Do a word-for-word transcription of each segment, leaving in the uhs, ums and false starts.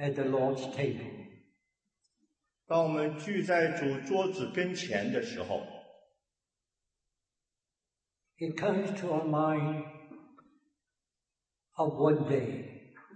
at the Lord's table. 当我们聚在主桌子跟前的时候， it comes to our mind of one day.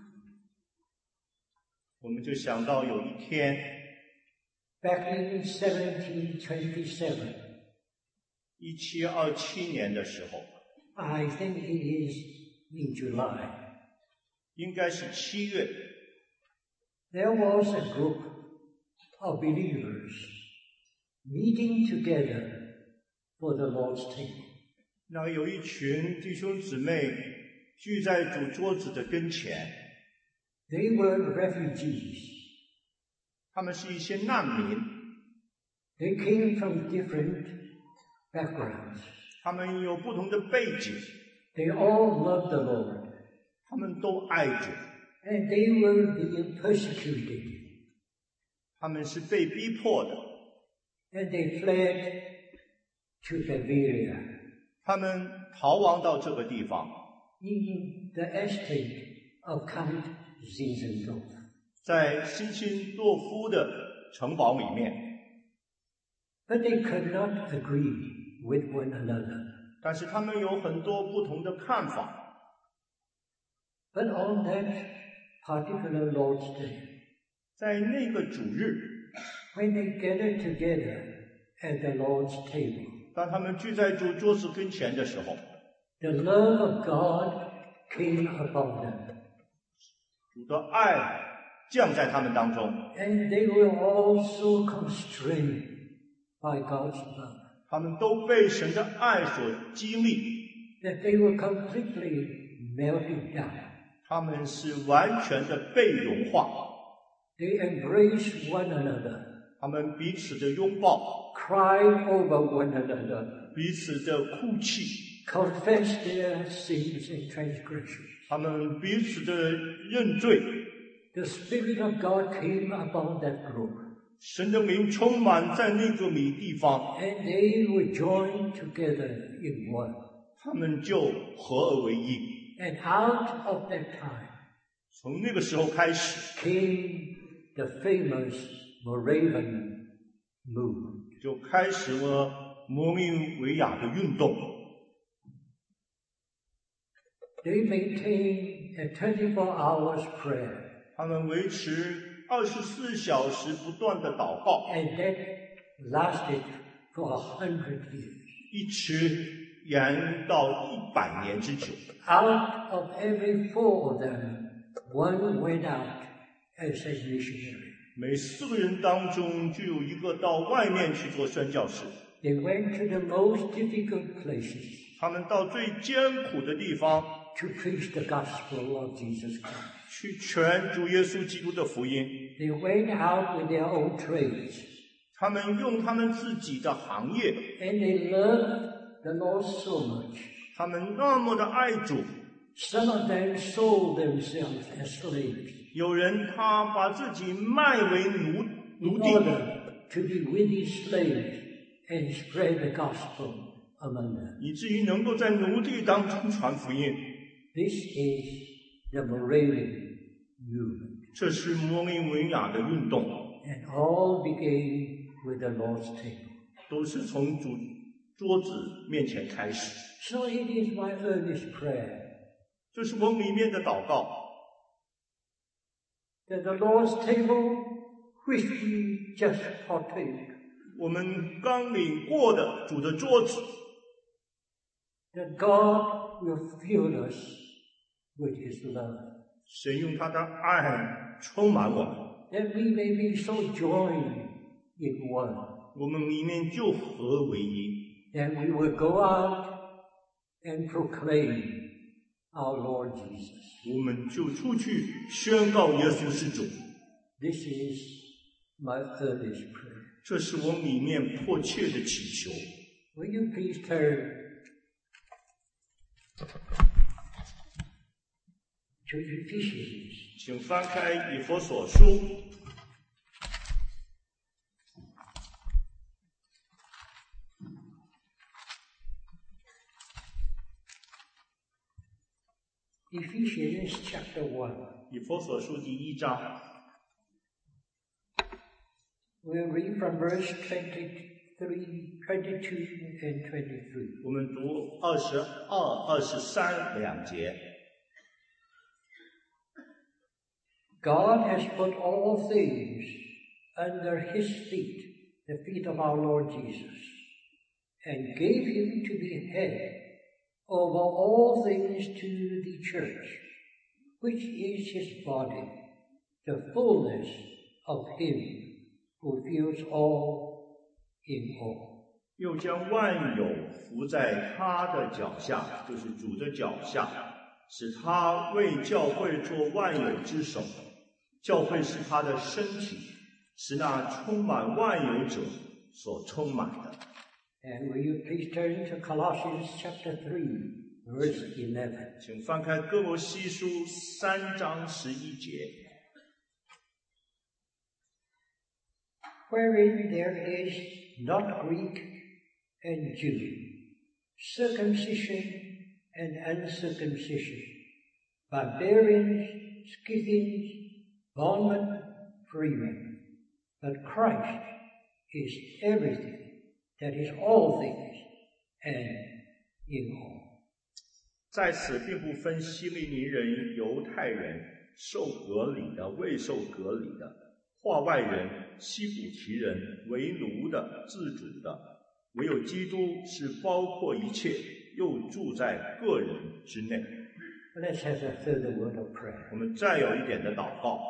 我们就想到有一天 Back in seventeen twenty-seven, 一七二七年的时候， I think it is in July, 应该是七月， there was a group of believers meeting together for the Lord's table. 那有一群弟兄姊妹聚在主桌子的跟前， They were refugees. 他们是一些难民， They came from different backgrounds. 他们有不同的背景， They all loved the Lord, 他们都爱主， and they were being persecuted, 他们是被逼迫的， and they fled to Bavaria, 他们逃亡到这个地方， in the estate of Count Zinzendorf. 在辛辛多夫的城堡里面， But they could not agree with one another. 但是他们有很多不同的看法。 But on that particular Lord's Day, 在那个主日， when they gathered together at the Lord's table, 当他们聚在主桌子跟前的时候， the love of God came upon them, 主的爱降在他们当中， and they were also constrained by God's love, 他们都被神的爱所激励， that they were completely melted down. 他们是完全的被融化， They embraced one another, 他们彼此的拥抱， cried over one another, 彼此的哭泣， confessed their sins and transgressions. 他们彼此的认罪。 The Spirit of God came upon that group, 神的灵充满在那个米地方， and they were joined together in one. 他们就合而为一。 And out of that time 从那个时候开始， came the famous Moravian movement. 就开始了摩命维亚的运动。 They maintained a twenty-four hours prayer, 他们维持二十四小时不断的祷告， and that lasted for a hundred years. 一直延到一百年之久。 Out of every four of them, one went out as a missionary. 每四个人当中就有一个到外面去做宣教士， They went to the most difficult places 他们到最艰苦的地方 to preach the gospel of Jesus Christ. 去传主耶稣基督的福音。 They went out with their own trades, 他们用他们自己的行业， and they loved the Lord so much. 他们那么的爱主。 Some of them sold themselves as slaves 有人他把自己卖为奴 in 奴隶， order to be with these slaves and spread the gospel among them. 以至于能够在奴隶当中传福音。 This is the Moravian movement, 这是摩命维亚的运动， and all began with the Lord's table. 都是从主桌子面前开始。 So it is my earnest prayer 这是我里面的祷告， that the Lord's table, which we just partake, 我们刚领过的主的桌子， that God will fill us with His love, 神用他的爱充满我们， that we may be so joined in one, 我们里面就合为一， that we will go out and proclaim our Lord Jesus. 我们就出去宣告耶稣是主。 This is my earnest prayer. 这是我里面迫切的祈求。 Will you please turn to Ephesians 请翻开以弗所书， Ephesians chapter one. 以弗所书第一章。 We'll read from verse twenty-three, twenty-two and twenty-three. 我们读二十二、二十三两节。 God has put all things under his feet, the feet of our Lord Jesus, and gave him to be head over all things to the church, which is his body, the fullness of him who fills all in all. 又将万有伏在他的脚下，就是主的脚下，使他为教会做万有之首。教会是他的身体，是那充满万有者所充满的。 And will you please turn to Colossians chapter three, verse eleven. 请翻开哥罗西书三章十一节。 Wherein there is not Greek and Jew, circumcision and uncircumcision, barbarians, Scythians, bondmen, freemen, but Christ is everything, that is all things, and in all. 在此并不分希利尼人、犹太人、受割礼的、未受割礼的、化外人、西古提人、为奴的、自主的，唯有基督是包括一切，又住在个人之内。 Let's have a further word of prayer. 我们再有一点的祷告。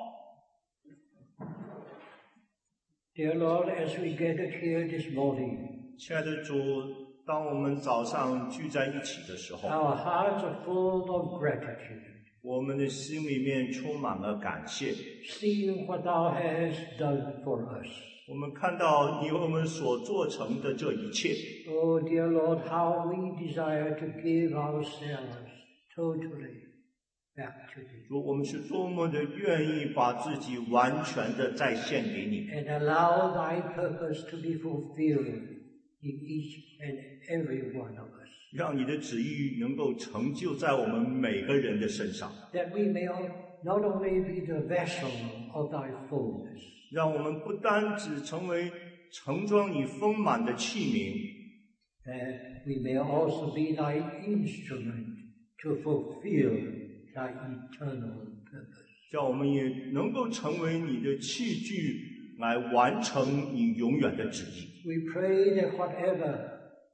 Dear Lord, as we gathered here this morning, 亲爱的主，当我们早上聚在一起的时候， our hearts are full of gratitude, 我们的心里面充满了感谢。 seeing what Thou hast done for us. 我们看到你为我们所做成的这一切。 Oh, dear Lord, how we desire to give ourselves totally back to Thee. 主，我们是多么的愿意把自己完全的再献给你， And allow Thy purpose to be fulfilled in each and every one of us, 让你的旨意能够成就在我们每个人的身上， that we may not only be the vessel of Thy fullness, 让我们不单只成为盛装你丰满的器皿， that we may also be Thy instrument to fulfill Thy eternal purpose. 叫我们也能够成为你的器具，来完成你永远的旨意。 We pray that whatever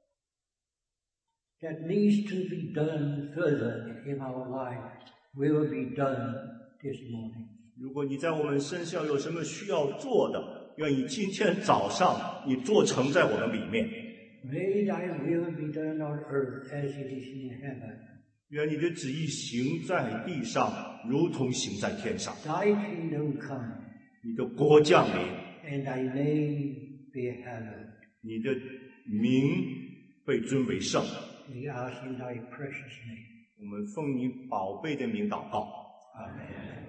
that needs to be done further in our life will be done this morning. 如果你在我们身上有什么需要做的，愿意今天早上你做成在我们里面。 May Thy will be done on earth as it is in heaven. 愿你的旨意行在地上，如同行在天上。 Thy kingdom come, 你的国降临， and Thy name be hallowed. 你的名被尊为圣。 We ask in Thy precious name. 我们奉你宝贝的名祷告。 Amen.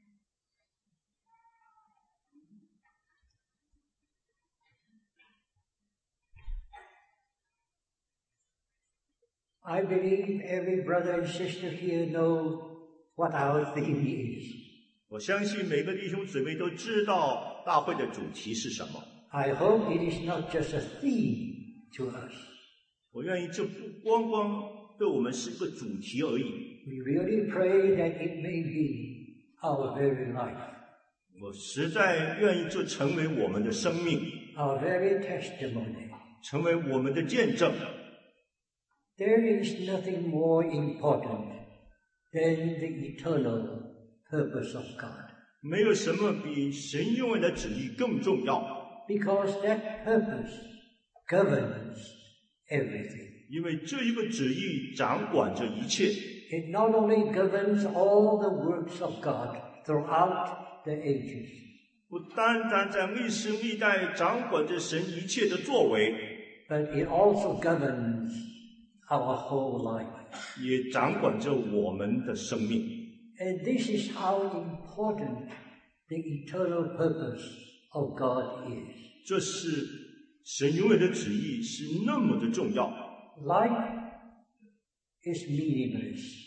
I believe every brother and sister here know what our theme is. 我相信每个弟兄姊妹都知道大会的主题是什么。 I hope it is not just a theme to us. 我愿意这不光光对我们是个主题而已。 We really pray that it may be our very life, 我实在愿意这成为我们的生命， our very testimony. 成为我们的见证。 There is nothing more important than the eternal purpose of God, 没有什么比神永远的旨意更重要， because that purpose governs everything. 因为这一个旨意掌管着一切。 It not only governs all the works of God throughout the ages, 不单单在历史历代掌管着神一切的作为， but it also governs our whole life. 也掌管着我们的生命。 And this is how important the eternal purpose of God is. 这是神永远的旨意，是那么的重要。 Life is meaningless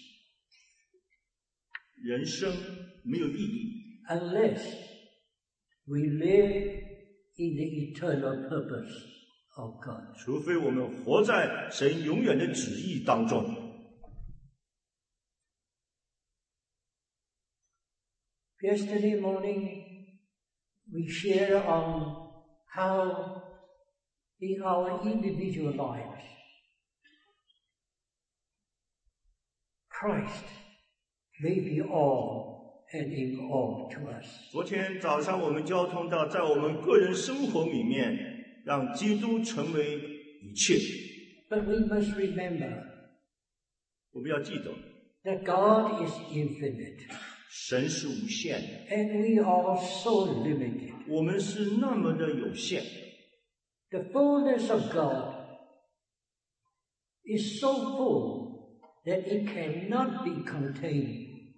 人生没有意义， unless we live in the eternal purpose of God. 除非我们活在神永远的旨意当中。 Yesterday morning, we share on how in our individual lives, Christ may be all and in all to us. 昨天早上我们交通到，在我们个人生活里面，让基督成为一切。 But we must remember 我们要记得， that God is infinite, 神是无限的， and we are so limited. 我们是那么的有限。 The fullness of God is so full that it cannot be contained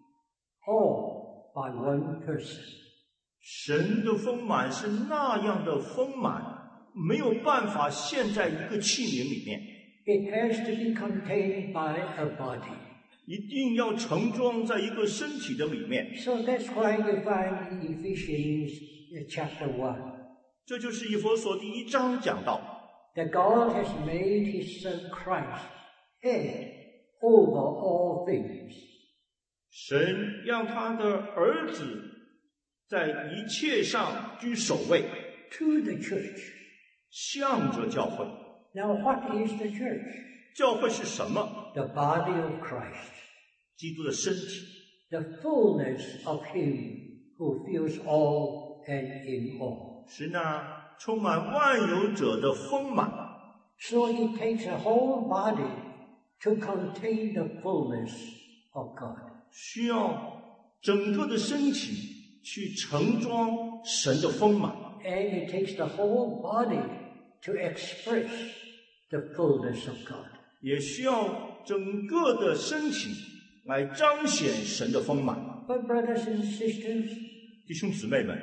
all by one person. 神的丰满是那样的丰满，没有办法陷在一个器皿里面， It has to be contained by a body. 一定要盛装在一个身体的里面。 So that's why you find in Ephesians chapter one 这就是以弗所第一章讲到， that God has made his son Christ head over all things. 神让他的儿子在一切上居首位， To the church. 向着教会。 Now what is the church? 教会是什么？ The body of Christ. 基督的身体， The fullness of him who fills all and in all. 是那充满万有者的丰满。 So it takes a whole body to contain the fullness of God. 需要整个的身体去盛装神的丰满， And it takes the whole body to express the fullness of God. 也需要整个的身体来彰显神的丰满。 But brothers and sisters, 弟兄姊妹们，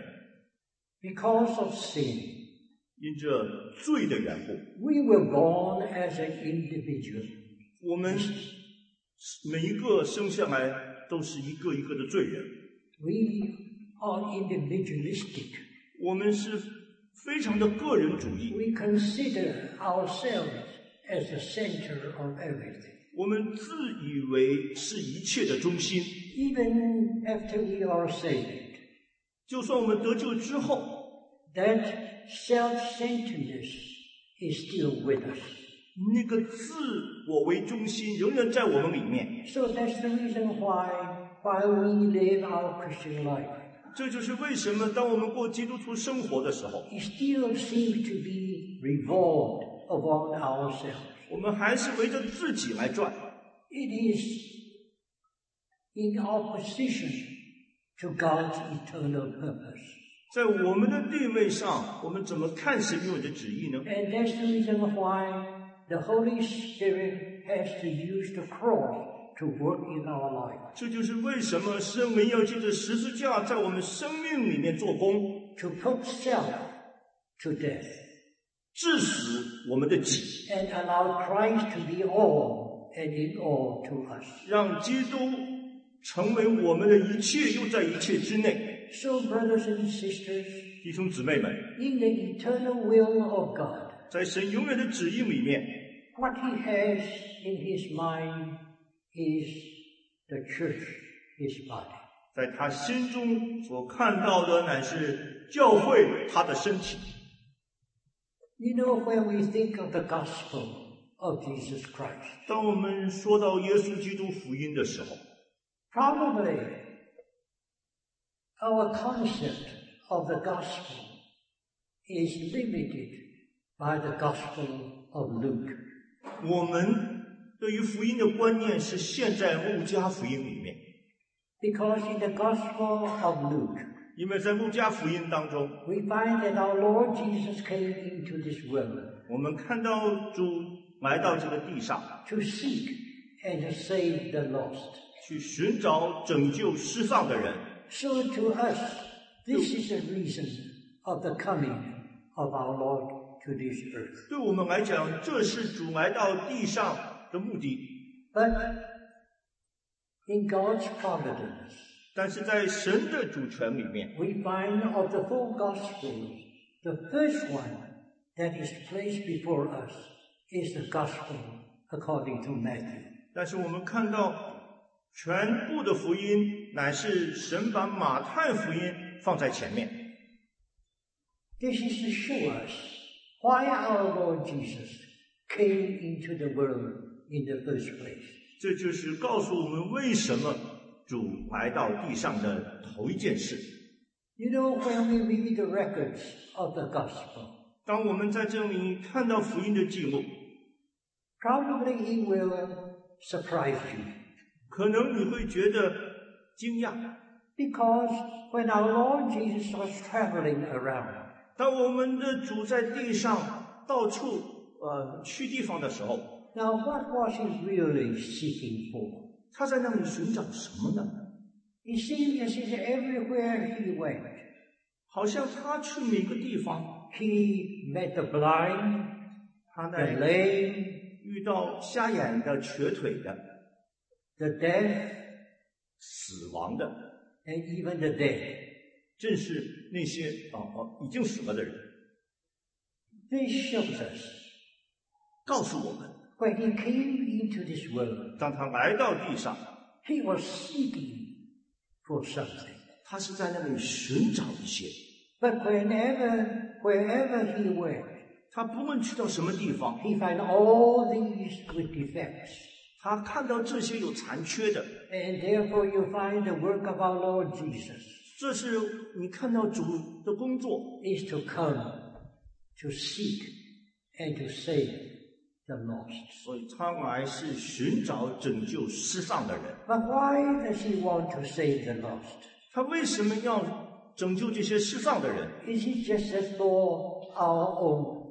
because of sin, 因着罪的缘故， we were born as an individual. 我们每一个生下来都是一个一个的罪人， We are individualistic. 我们是非常的个人主义， We consider ourselves as the center of everything. 我们自以为是一切的中心。 Even after we are saved, 就算我们得救之后， that self-centeredness is still with us. 那个自我为中心仍然在我们里面。 So that's the reason why, while we live our Christian life, 这就是为什么当我们过基督徒生活的时候， it still seems to be revolved around ourselves. 我们还是围着自己来转。 It is in opposition to God's eternal purpose. 在我们的地位上，我们怎么看神永远的旨意呢？ And that's the reason why the Holy Spirit has to use the cross to work in our life, 这就是为什么圣灵要借着十字架在我们生命里面做工， to put self to death, 致死我们的己， and allow Christ to be all and in all to us. 让基督成为我们的一切，又在一切之内。 So, brothers and sisters, 弟兄姊妹们， in the eternal will of God, 在神永远的旨意里面， what he has in his mind is the church, his body. 在他心中所看到的乃是教会他的身体。 You know, when we think of the gospel of Jesus Christ, 当我们说到耶稣基督福音的时候， probably our concept of the gospel is limited by the gospel of Luke. 我们对于福音的观念是现在路加福音里面， Because in the gospel of Luke, 因为在路加福音当中， we find that our Lord Jesus came into this world 我们看到主来到这个地上， to seek and to save the lost. 去寻找拯救失丧的人。 So to us, this is the reason of the coming of our Lord to this earth. 对我们来讲，这是主来到地上的目的。 But in God's providence, 但是在神的主权里面， we find of the full gospel The first one that is placed before us is the gospel according to Matthew. 但是我们看到全部的福音乃是神把马太福音放在前面。 This is to show us why our Lord Jesus came into the world in the first place. 这就是告诉我们为什么主来到地上的头一件事。 You know, when we read the records of the gospel, 当我们在这里看到福音的记录， probably it will surprise you. 可能你会觉得惊讶， Because when our Lord Jesus was traveling around, 当我们的主在地上到处呃去地方的时候， now what was he really seeking for? 他在那里寻找什么呢？ It seemed as if everywhere he went, 好像他去每个地方， he met the blind, 他 the 在 lame, 遇到瞎眼的、瘸腿的、 the deaf, 死亡的， and even the dead. 正是那些哦哦已经死了的人， This shows us 告诉我们， when he came into this world, 当他来到地上， he was seeking for something. 他是在那里寻找一些。 But whenever, wherever he went, 他不论去到什么地方， he found all these with defects. 他看到这些有残缺的， And therefore you find the work of our Lord Jesus 这是你看到主的工作， is to come to seek and to save the lost. 所以他来是寻找拯救失丧的人。 But why does he want to save the lost? 他为什么要拯救这些失丧的人？ Is it just as for our own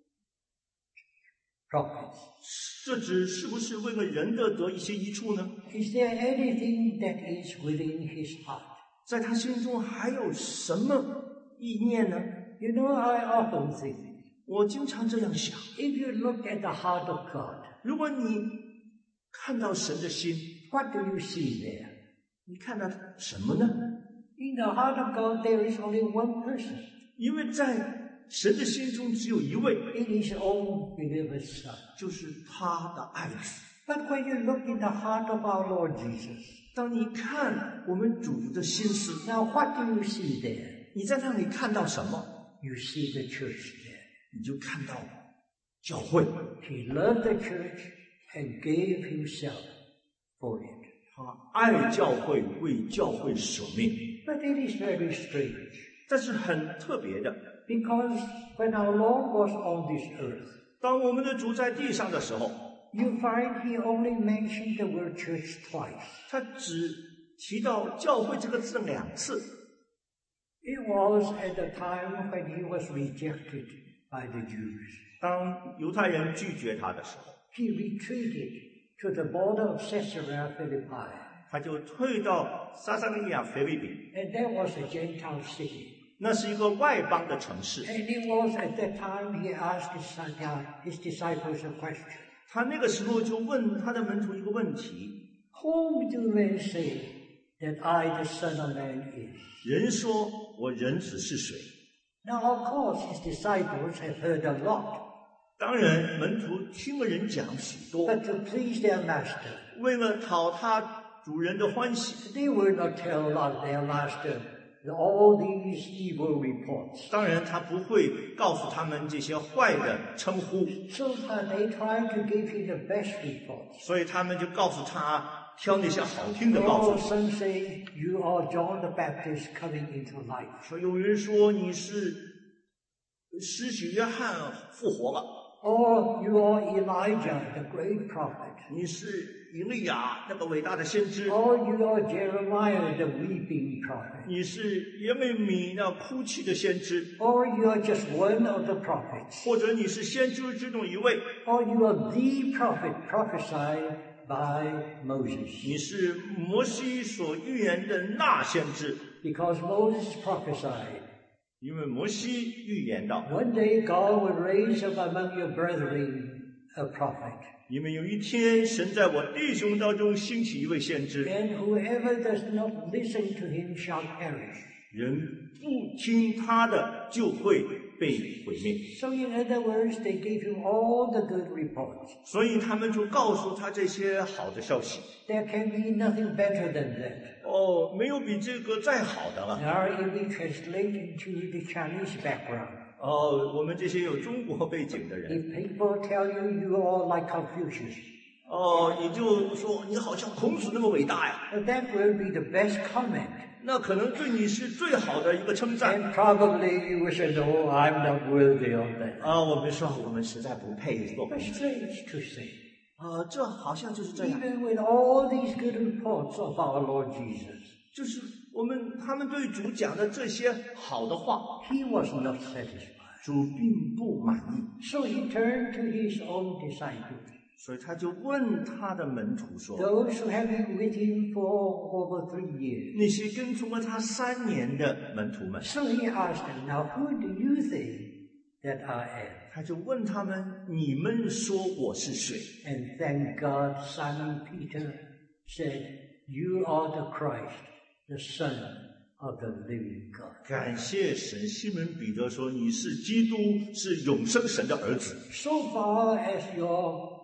profits? 这只是不是为了人的得一些益处呢？ Is there anything that is within his heart? 在他心中还有什么意念呢？ You know, I often think, 我经常这样想： if you look at the heart of God, 如果你看到神的心， what do you see there? 你看到什么呢？ In the heart of God, there is only one person. 因为在神的心中只有一位， It is his own beloved Son. 就是他的爱子。 But when you look in the heart of our Lord Jesus, 当你看我们主的心思， now what do you see there? 你在那里看到什么？ You see the church there. 你就看到教会。 He loved the church and gave himself for it. 他爱教会，为教会舍命。 But it is very strange, 但是很特别的， because when our Lord was on this earth, 当我们的主在地上的时候， you find he only mentioned the word church twice. 他只提到教会这个字两次。 It was at the time when he was rejected by the Jews. 当犹太人拒绝他的时候， He retreated to the border of Caesarea Philippi, 他就退到撒撒利亚腓立比， and that was a Gentile city. 那是一个外邦的城市。 And it was at that time he asked his, son, uh, his disciples a question. 他那个时候就问他的门徒一个问题： Whom do men say that I, the Son of Man, is? 人说我人子是谁？ Now, of course, his disciples have heard a lot, 当然，门徒听了人讲许多， but to please their master, 为了讨他主人的欢喜， they will not tell their master all these evil reports. 当然他不会告诉他们这些坏的称呼， So that they try to give him the best reports. 所以他们就告诉他挑那些好听的告 Oh, 诉他。 some say you are John the Baptist coming into life. 说有人说你是施洗约翰复活了， Or you are Elijah, the great prophet. 你是以利亚那个伟大的先知， Or you are Jeremiah, the weeping prophet. 你是耶利米那哭泣的先知， Or you are just one of the prophets. 或者你是先知之中一位， Or you are the prophet prophesied by Moses. 你是摩西所预言的那先知， Because Moses prophesied, 因为摩西预言到， one day God will raise up among your brethren a prophet. 因为有一天神在我弟兄当中兴起一位先知， And whoever does not listen to him shall perish. 人不听他的，就会被毁灭。 So in other words, they gave him all the good reports. 所以他们就告诉他这些好的消息。 There can be nothing better than that. 哦，没有比这个再好的了。 Now, if we translate into the Chinese background, 哦，我们这些有中国背景的人， if people tell you you are like Confucius, 哦，你就说你好像孔子那么伟大呀， that will be the best comment. 那可能对你是最好的一个称赞。 And probably you will say, no, I'm not worthy of that. 啊，我们说我们实在不配做 But 孔子。 strange to say, 啊，这好像就是这样， even with all these good reports of our Lord Jesus, 就是我们他们对主讲的这些好的话， he was not satisfied. 主并不满意， So he turned to his own disciples, 所以他就问他的门徒说： those who have been with him for over three years. 那些跟从了他三年的门徒们， So he asked them, now who do you think that I am? 他就问他们：你们说我是谁？ And thank God, Simon Peter said, you are the Christ, the Son of the living God. 感谢神，西门彼得说：你是基督，是永生神的儿子。 So far as your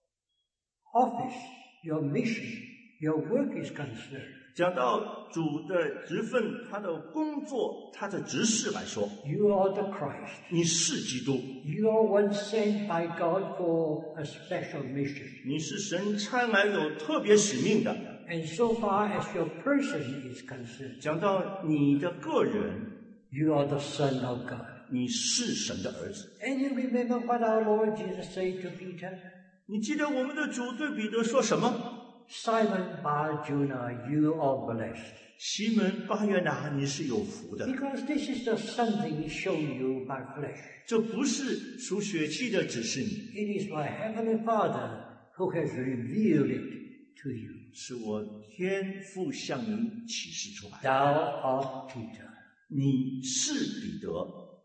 office, your mission, your work is concerned, 讲到主的职分、他的工作、他的职事来说， you are the Christ. 你是基督， You are one sent by God for a special mission. 你是神差来有特别使命的。 And so far as your person is concerned, 讲到你的个人， you are the Son of God. 你是神的儿子。 And you remember what our Lord Jesus said to Peter? 你记得我们的主对彼得说什么？ Simon Bar-Jonah, you are blessed. 西门巴约拿，你是有福的。 Because this is not something shown you by flesh. 这不是属血气的，只是你， It is my Heavenly Father who has revealed it to you. 是我天父向你启示出来。 Thou art Peter. 你是彼得，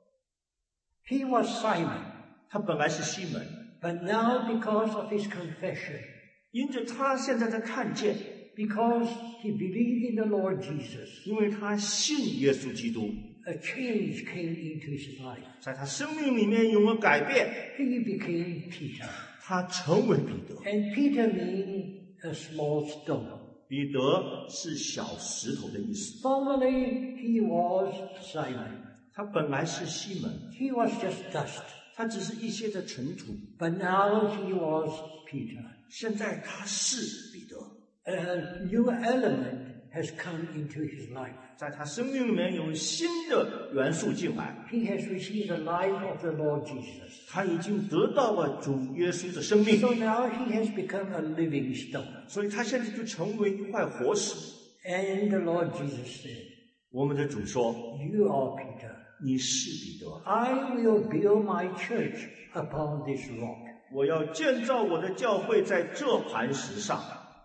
He was Simon, 他本来是西门， but now because of his confession, 因着他现在在看见， because he believed in the Lord Jesus, 因为他信耶稣基督， a change came into his life. 在他生命里面有了改变， He became Peter. 他成为彼得。 And Peter means a small stone. 彼得是小石头的意思， Formerly he was Simon. 他本来是西门， He was just dust. 他只是一些的尘土， But now he was Peter. 现在他是彼得， A new element has come into his life. 在他生命里面有新的元素进来， He has received the life of the Lord Jesus. 他已经得到了主耶稣的生命， So now he has become a living stone. 所以他现在就成为一块活石。 And the Lord Jesus said, 我们的主说 you are Peter. 你是彼得， I will build my church upon this rock. 我要建造我的教会在这磐石上。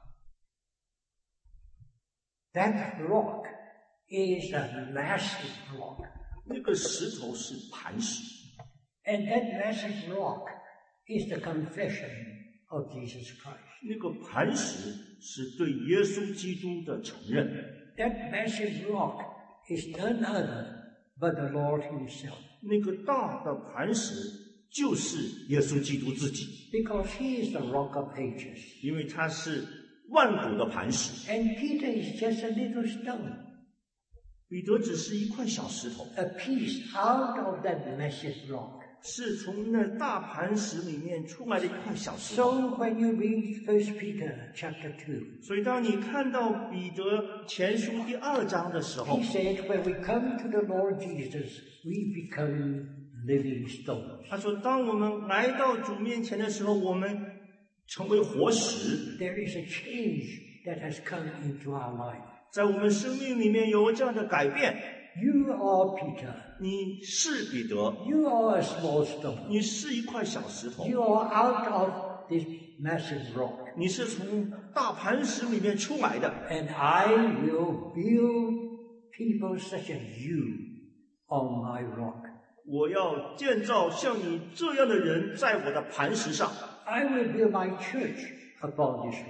That rock is a massive rock. 那个石头是磐石， And that massive rock is the confession of Jesus Christ. 那个磐石是对耶稣基督的承认。 That massive rock is none other but the Lord himself. 那个大的磐石就是耶稣基督自己， Because he is the rock of ages. 因为他是万古的磐石。 And Peter is just a little stone, 彼得只是一块小石头， a piece out of that massive rock. 是从那大磐石里面出来的一块小石 So 头。 when you read First Peter chapter two, 所以当你看到彼得前书第二章的时候 he，said, when we come to the Lord Jesus, we become living stones. 他说，当我们来到主面前的时候，我们成为活石， There is a change that has come into our life. 在我们生命里面有这样的改变。 You are Peter. 你是彼得， You are a small stone. 你是一块小石头， You are out of this massive rock. 你是从大磐石里面出来的。 And I will build people such as you on my rock. 我要建造像你这样的人在我的磐石上， I will build my church upon this rock.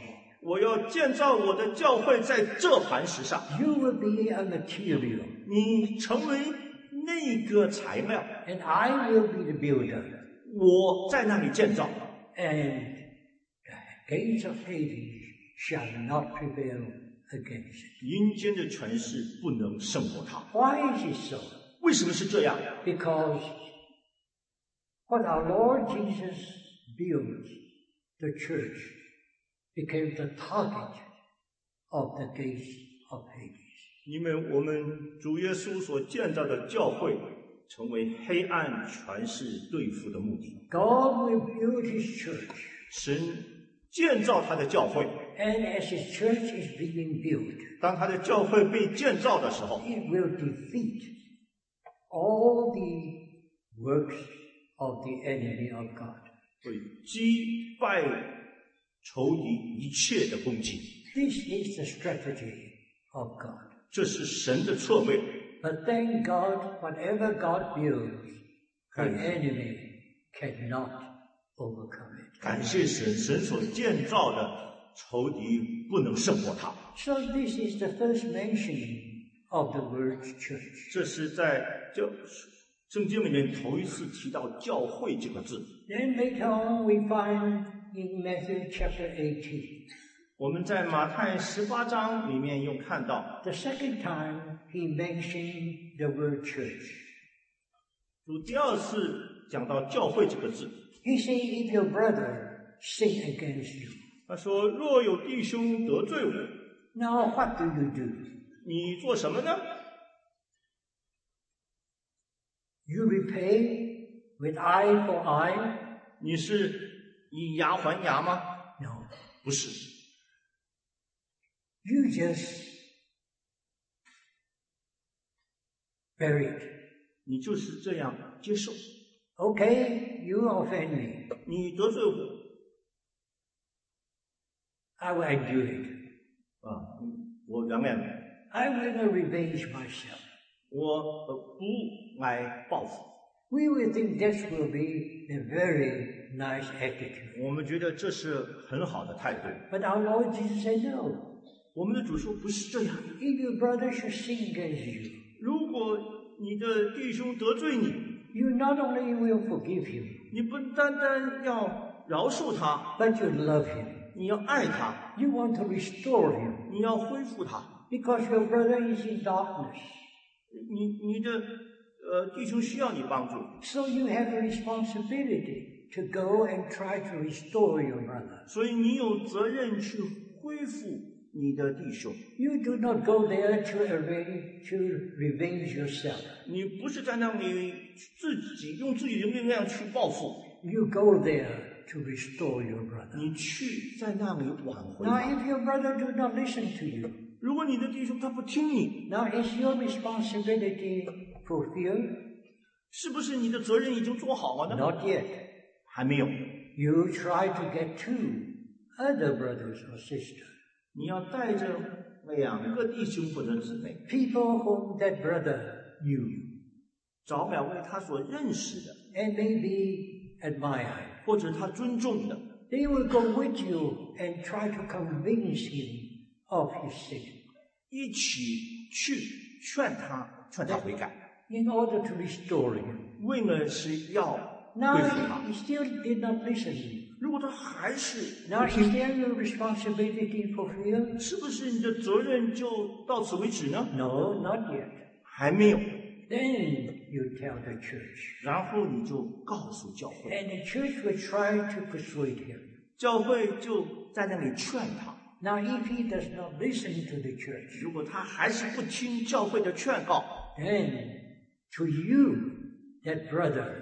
我要建造我的教会在这磐石上。 You will be a material. 你成为那个材料， And I will be the builder. 我在那里建造。 And the gates of Hades shall not prevail against it. 阴间的权势不能胜过它。 Why is it so? 为什么是这样？ Because when our Lord Jesus built the church, became the target of the gates of Hades. 因为我们主耶稣所建造的教会，成为黑暗权势对付的目的。 God will build his church. 神建造他的教会， And as his church is being built, 当他的教会被建造的时候， it will defeat all the works of the enemy of God. 会击败仇敌一切的攻击。 This is the strategy of God. 这是神的策略。 But thank God, whatever God builds, the enemy cannot overcome it. 感谢神，神所建造的仇敌不能胜过他。 So this is the first mentioning of the word church. 这是在教圣经里面头一次提到教会这个字。 Then later on we find in Matthew chapter eighteen, 我们在马太十八章里面又看到， the second time he mentioned the word church. 主第二次讲到教会这个字， He said, if your brother sin against you, 他说：“若有弟兄得罪我， now what do you do? 你做什么呢？ You repay with eye for eye? 你是以牙还牙吗？ No. 不是， You just bear it. 你就是这样接受。 Okay, you offend me. 你得罪我 I will endure it. 啊，我原谅你， I will not revenge myself. 我呃不来报复。 We will think this will be a very nice attitude. 我们觉得这是很好的态度。 But our Lord Jesus said, no. 我们的主说不是这样。 If your brother should sin against you, 如果你的弟兄得罪你， you not only will forgive him, 你不单单要饶恕他， but you love him. 你要爱他， You want to restore him 你要恢复他。 because your brother is in darkness. 你你的呃弟兄需要你帮助， So you have a responsibility to go and try to restore your brother. 所以你有责任去恢复你的弟兄。 You do not go there to arrange, to revenge yourself. 你不是在那里自己用自己的力量去报复， You go there to restore your brother. 你去在那里挽回 Now, 他。 if your brother do not listen to you, 如果你的弟兄他不听你， now is your responsibility fulfilled? 是不是你的责任已经做好了呢？ Not yet. 还没有。 You try to get two other brothers or sisters, 你要带着两个弟兄或者姊妹， people whom that brother knew 找两位他所认识的， and maybe admired. 或者他尊重的， They will go with you and try to convince him of his sin 一起去劝他，劝他悔改， in order to restore him. 为了是要 Now 恢复他。 he still did not listen. 如果他还是 Now is there your responsibility fulfilled? 是不是你的责任就到此为止呢？ No, not yet. 还没有。 Then you tell the church. 然后你就告诉教会， And the church will try to persuade him. 教会就在那里劝他。 Now if he does not listen to the church, 如果他还是不听教会的劝告， then to you, that brother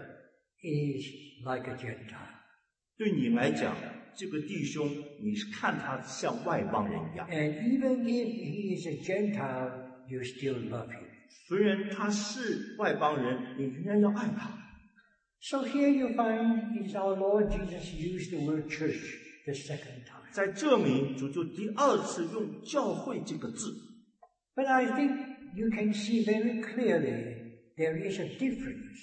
is like a Gentile. 对你来讲，这个弟兄，你是看他像外邦人一样。 And even if he is a Gentile, you still love him. 虽然他是外邦人，你仍然要爱他。 So here you find is our Lord Jesus used the word church the second time. 在这里，主就第二次用教会这个字。 But I think you can see very clearly there is a difference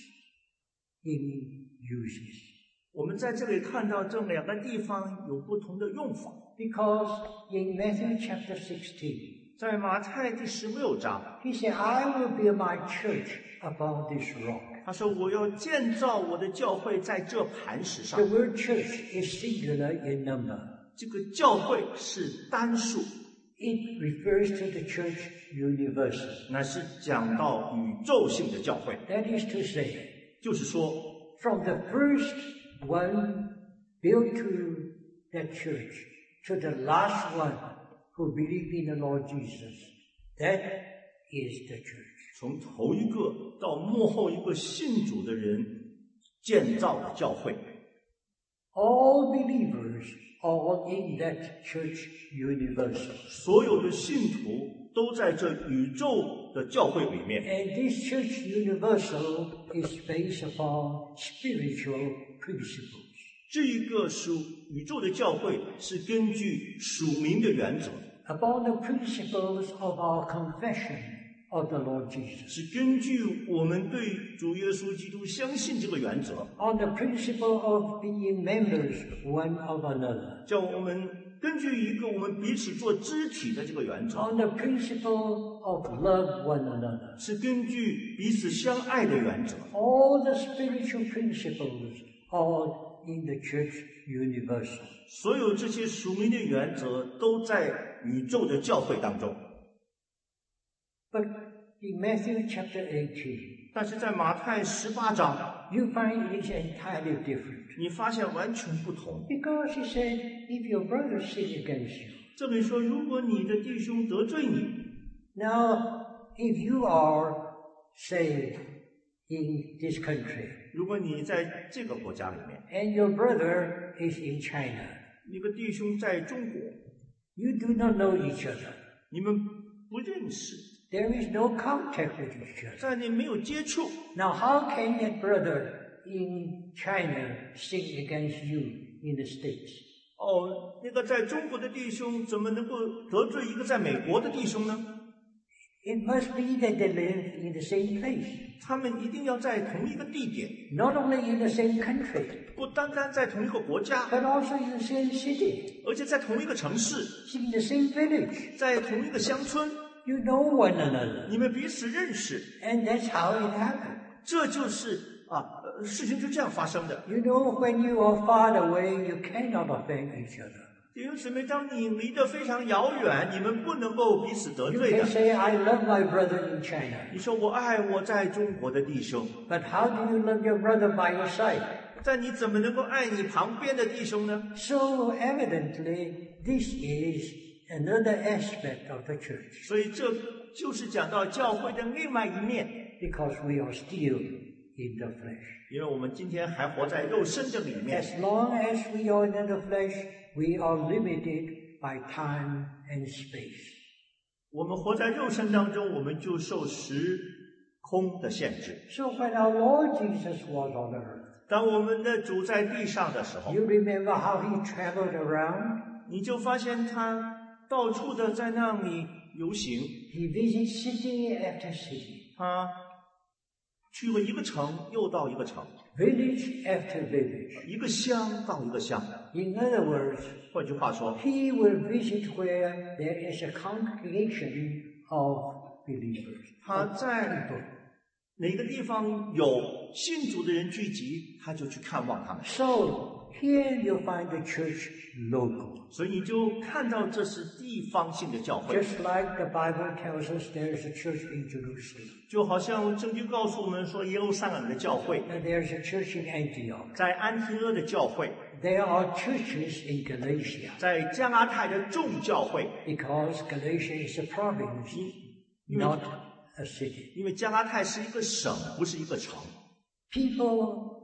in uses. 我们在这里看到这两个地方有不同的用法， Because in Matthew chapter sixteen, 在马太第十六章， he said, I will build my church upon this rock. 他说：“我要建造我的教会在这磐石上。 The word church is singular in number. ” 这个教会是单数， It refers to the church universal. 乃是讲到宇宙性的教会， That is to say, 就是说， from the first one built to that church to the last one who believed in the Lord Jesus, that is the church. 从头一个到幕后一个信主的人建造的教会， All believers are in that church universal. 所有的信徒都在这宇宙的教会里面。 And this church universal is based upon spiritual principles. 这一个属宇宙的教会是根据属灵的原则， Upon the principles of our confession of the Lord Jesus. 是根据我们对主耶稣基督相信这个原则， On the principle of being members one of another. 叫我们根据一个我们彼此做肢体的这个原则， On the principle of love one another. 是根据彼此相爱的原则。 All the spiritual principles are in the church universal. 所有这些属灵的原则都在宇宙的教会当中。 But in Matthew chapter eighteen, 但是在马太十八章， you find it is entirely different. 你发现完全不同。 Because he said, if your brother sin against you. 这里说，如果你的弟兄得罪你， Now, if you are, say, in this country, 如果你在这个国家里面， and your brother is in China, 你的弟兄在中国， you do not know each other. 你们不认识， There is no contact with each other. 在你没有接触， Now, how can that brother in China sin against you in the States? 哦，那个在中国的弟兄怎么能够得罪一个在美国的弟兄呢？ It must be that they live in the same place, 他们一定要在同一个地点， not only in the same country, 不单单在同一个国家， but also in the same city, 而且在同一个城市， in the same village. 在同一个乡村， You know one another. 你们彼此认识， And that's how it happened. 这就是啊，呃事情就这样发生的。 You know, when you are far away, you cannot offend each other. 弟兄姊妹，当你离得非常遥远，你们不能够彼此得 You 罪 can 的。 say, I love my brother in China. 你说我爱我在中国的弟兄， But how do you love your brother by your side? 但你怎么能够爱你旁边的弟兄呢？ So evidently, this is another aspect of the church, 所以这就是讲到教会的另外一面， because we are still in the flesh. 因为我们今天还活在肉身的里面。 As long as we are in the flesh, we are limited by time and space. 我们活在肉身当中，我们就受时空的限制。 So when our Lord Jesus was on earth, 当我们的主在地上的时候， you remember how he traveled around? 你就发现他到处的在那里游行， He visits city after city, 他去了一个城又到一个城， village after village. 一个乡到一个乡。 In other words, 换句话说， he will visit where there is a congregation of believers. 他 of 在 people. 哪个地方有信主的人聚集，他就去看望他们。 So here you find the church local. 所以你就看到这是地方性的教会， Just like the Bible tells us there is a church in Jerusalem, 就好像圣经告诉我们说，耶路撒冷的教会， and there is a church in Antioch. 在安提阿的教会， There are churches in Galatia, 在加拉太的众教会， because Galatia is a province, not a city. 因为加拉太是一个省，不是一个城。 People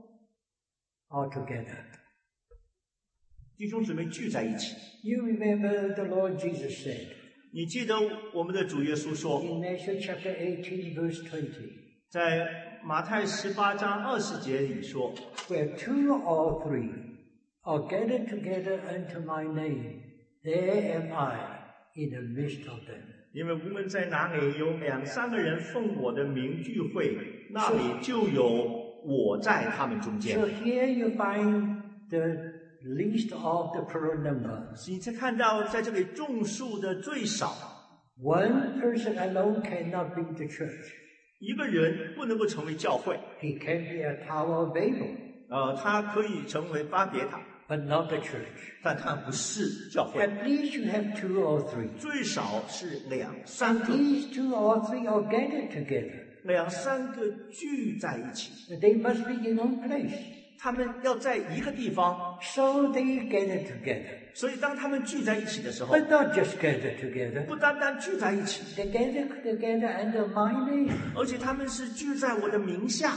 are together. 弟兄姊妹聚在一起。 You remember the Lord Jesus said 你记得我们的主耶稣说， in Matthew chapter eighteen, verse twenty, 在马太十八章二十节里说， where two or three are gathered together unto my name, there am I in the midst of them. 因为无论在哪里有两三个人奉我的名聚会，那里就有我在他们中间 So。here you find the least of the plural number. 你才看到在这里众数的最少， One person alone cannot build the church. 一个人不能够成为教会， He can be a Tower of Babel, 呃，他可以成为巴别塔， but not the church. 但他不是教会， At least you have two or three. 最少是两三 And 个， these two or three are gathered together. 两三个聚在一起， They must be in one place. 他们要在一个地方， So they gather together. 所以当他们聚在一起的时候， But not just gather together. 不单单聚在一起， They gather together under my name. 而且他们是聚在我的名下，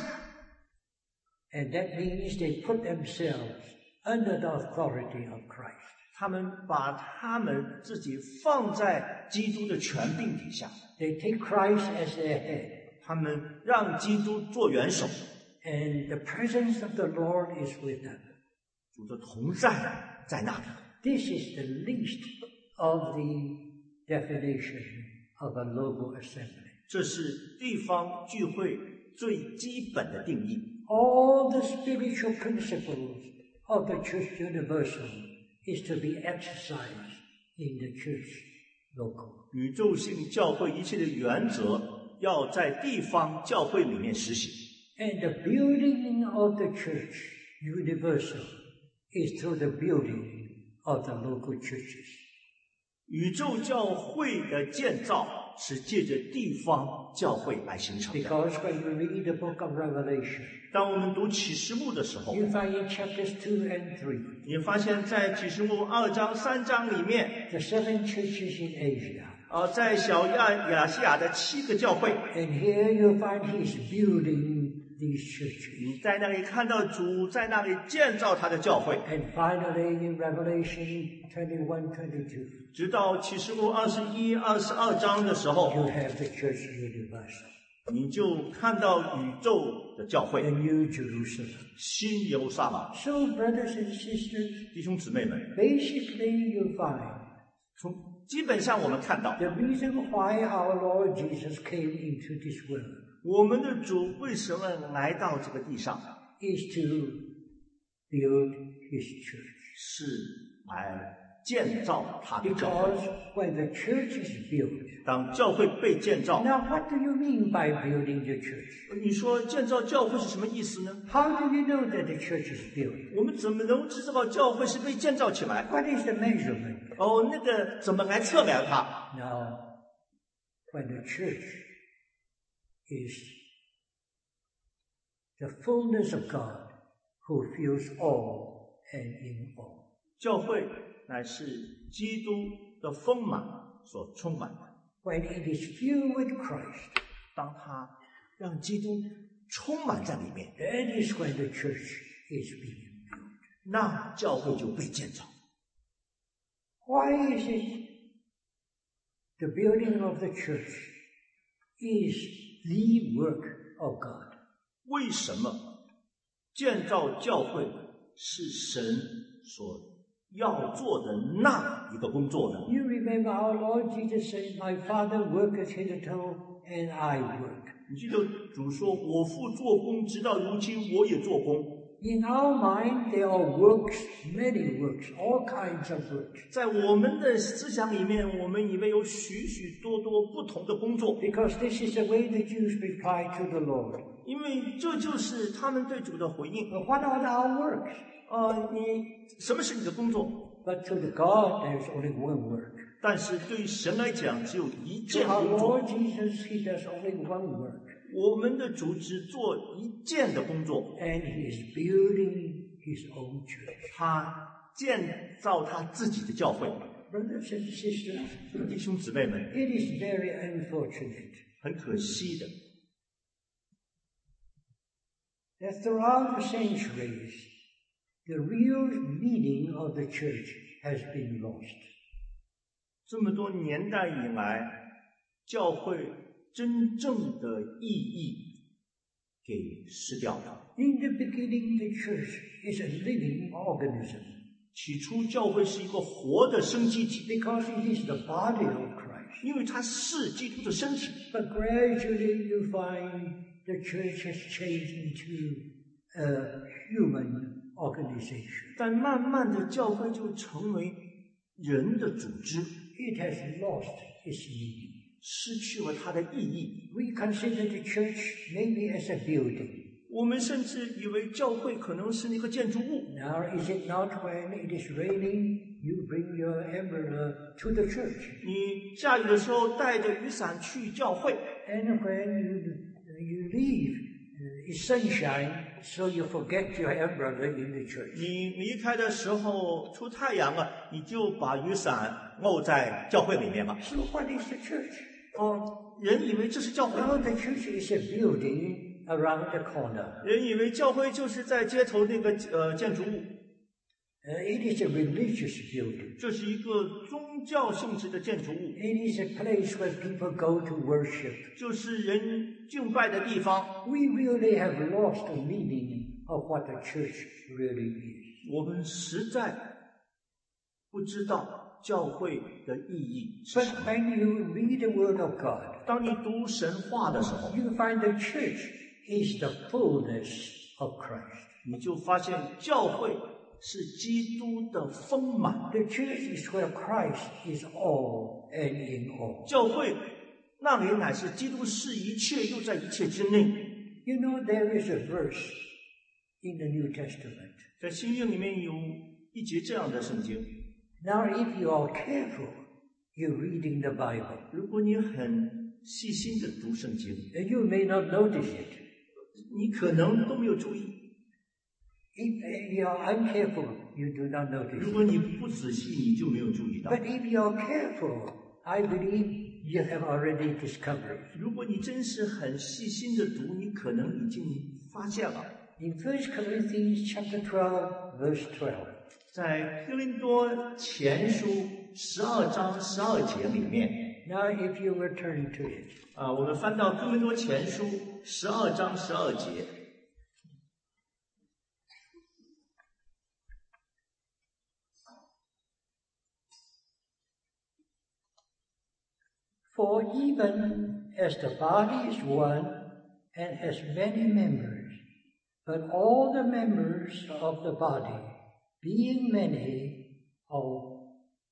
And that means they put themselves under the authority of Christ. 他们把他们自己放在基督的权柄底下， They take Christ as their head. 他们让基督做元首， And the presence of the Lord is with them. 主的同在在那里。 This is the least of the definition of a local assembly. 这是地方聚会最基本的定义。 All the spiritual principles of the Church Universal is to be exercised in the church local. 宇宙性教会一切的原则要在地方教会里面实行。 And the building of the Church Universal is through the building of the local churches. 宇宙教会的建造是借着地方教会来形成的。 Because when you read the book of Revelation, 当我们读启示录的时候， you find in chapters two and three, 你发现在启示录二章、三章里面， the seven churches in Asia. 呃，在小亚亚细亚的七个教会， And here you find he's building these churches. 你在那里看到主在那里建造他的教会， And finally in Revelation twenty-one, twenty-two, 直到启示录二十一、二十二章的时候， you have the Church Universal, 你就看到宇宙的教 the 会， New Jerusalem. 新耶路撒冷。 So brothers and sisters, 弟兄姊妹们， basically you find 从基本上我们看到， the reason why our Lord Jesus came into this world 我们的主为什么来到这个地上， is to build his church. 是来建造他的教会。 Because when the church is built, 当教会被建造， now what do you mean by building the church? 你说建造教会是什么意思呢？ How do you know that the church is built? 我们怎么能知道教会是被建造起来？ What is the measurement? 哦，那个怎么来测量它？ Now, when the church is the fullness of God who fills all and in all. 教会乃是基督的丰满所充满的。 When it is filled with Christ, 当他让基督充满在里面， that is when the church is being built. 那教会就被建造。 Why is it the building of the church is the work of God? 为什么建造教会是神所要做的那一个工作呢？ You remember our Lord Jesus said, My Father worketh hitherto, and I work. 你记得主说：“我父做工，直到如今，我也做工。” In our mind, there are works, many works, all kinds of works. 在我们的思想里面，我们以为有许许多多不同的工作， Because this is the way the Jews reply to the Lord. 因为这就是他们对主的回应。 But what are our works? 呃，你什么是你的工作？ But to the God, there is only one work. 但是对于神来讲，只有一 To 件 our 工作。 Lord Jesus, He does only one work. 我们的主只做一件的工作， And He is building His own church. 他建造他自己的教会。 Brothers and sisters, 弟兄姊妹们， it is very unfortunate 很可惜的， that throughout the centuries, the real meaning of the church has been lost. 这么多年代以来，教会真正的意义给失掉了。 In the beginning, the church is a living organism 起初，教会是一个活的生机体， because it is the body of Christ. 因为它是基督的身体。 But gradually you find the church has changed into a human organization. 但慢慢的，教会就成为人的组织， It has lost its meaning. 失去了它的意义。 We consider the church maybe as a building. 我们甚至以为教会可能是一个建筑物。 Now, is it not when it is raining, you bring your umbrella to the church? 你下雨的时候带着雨伞去教会， And when you, you leave, uh, it's sunshine, so you forget your umbrella in the church. 你离开的时候出太阳了，你就把雨伞沤在教会里面了。 So what is the church? 哦，人以为这是教会， Well, the church is a building around the corner. 人以为教会就是在街头那个呃建筑物， Uh, it is a religious building. 这是一个宗教性质的建筑物， It is a place where people go to worship. 就是人敬拜的地方。 We really have lost the meaning of what the church really is. 我们实在不知道教会的意义是 But 什么。 when you read the Word of God, 当你读神话的时候， you find the church is the fullness of Christ. 你就发现教会是基督的丰满。 The church is where Christ is all and in all. 教会那里乃是基督是一切，又在一切之内。 You know, there is a verse in the New Testament. 在新约里面有一节这样的圣经， Now, if you are careful, you're reading the Bible. 如果你很细心的读圣经， And you may not notice it. 你可能都没有注意。 If you are uncareful, you do not notice 如 it. 果你不仔细，你就没有注意到。 But if you are careful, I believe you have already discovered. 如果你真是很细心的读，你可能已经发现了。 In First Corinthians chapter twelve, verse twelve, 在哥林多前书十二章十二节里面， now if you will turn to it, 啊，我们翻到哥林多前书十二章十二节。 for even as the body is one and has many members, but all the members of the body, being many, are,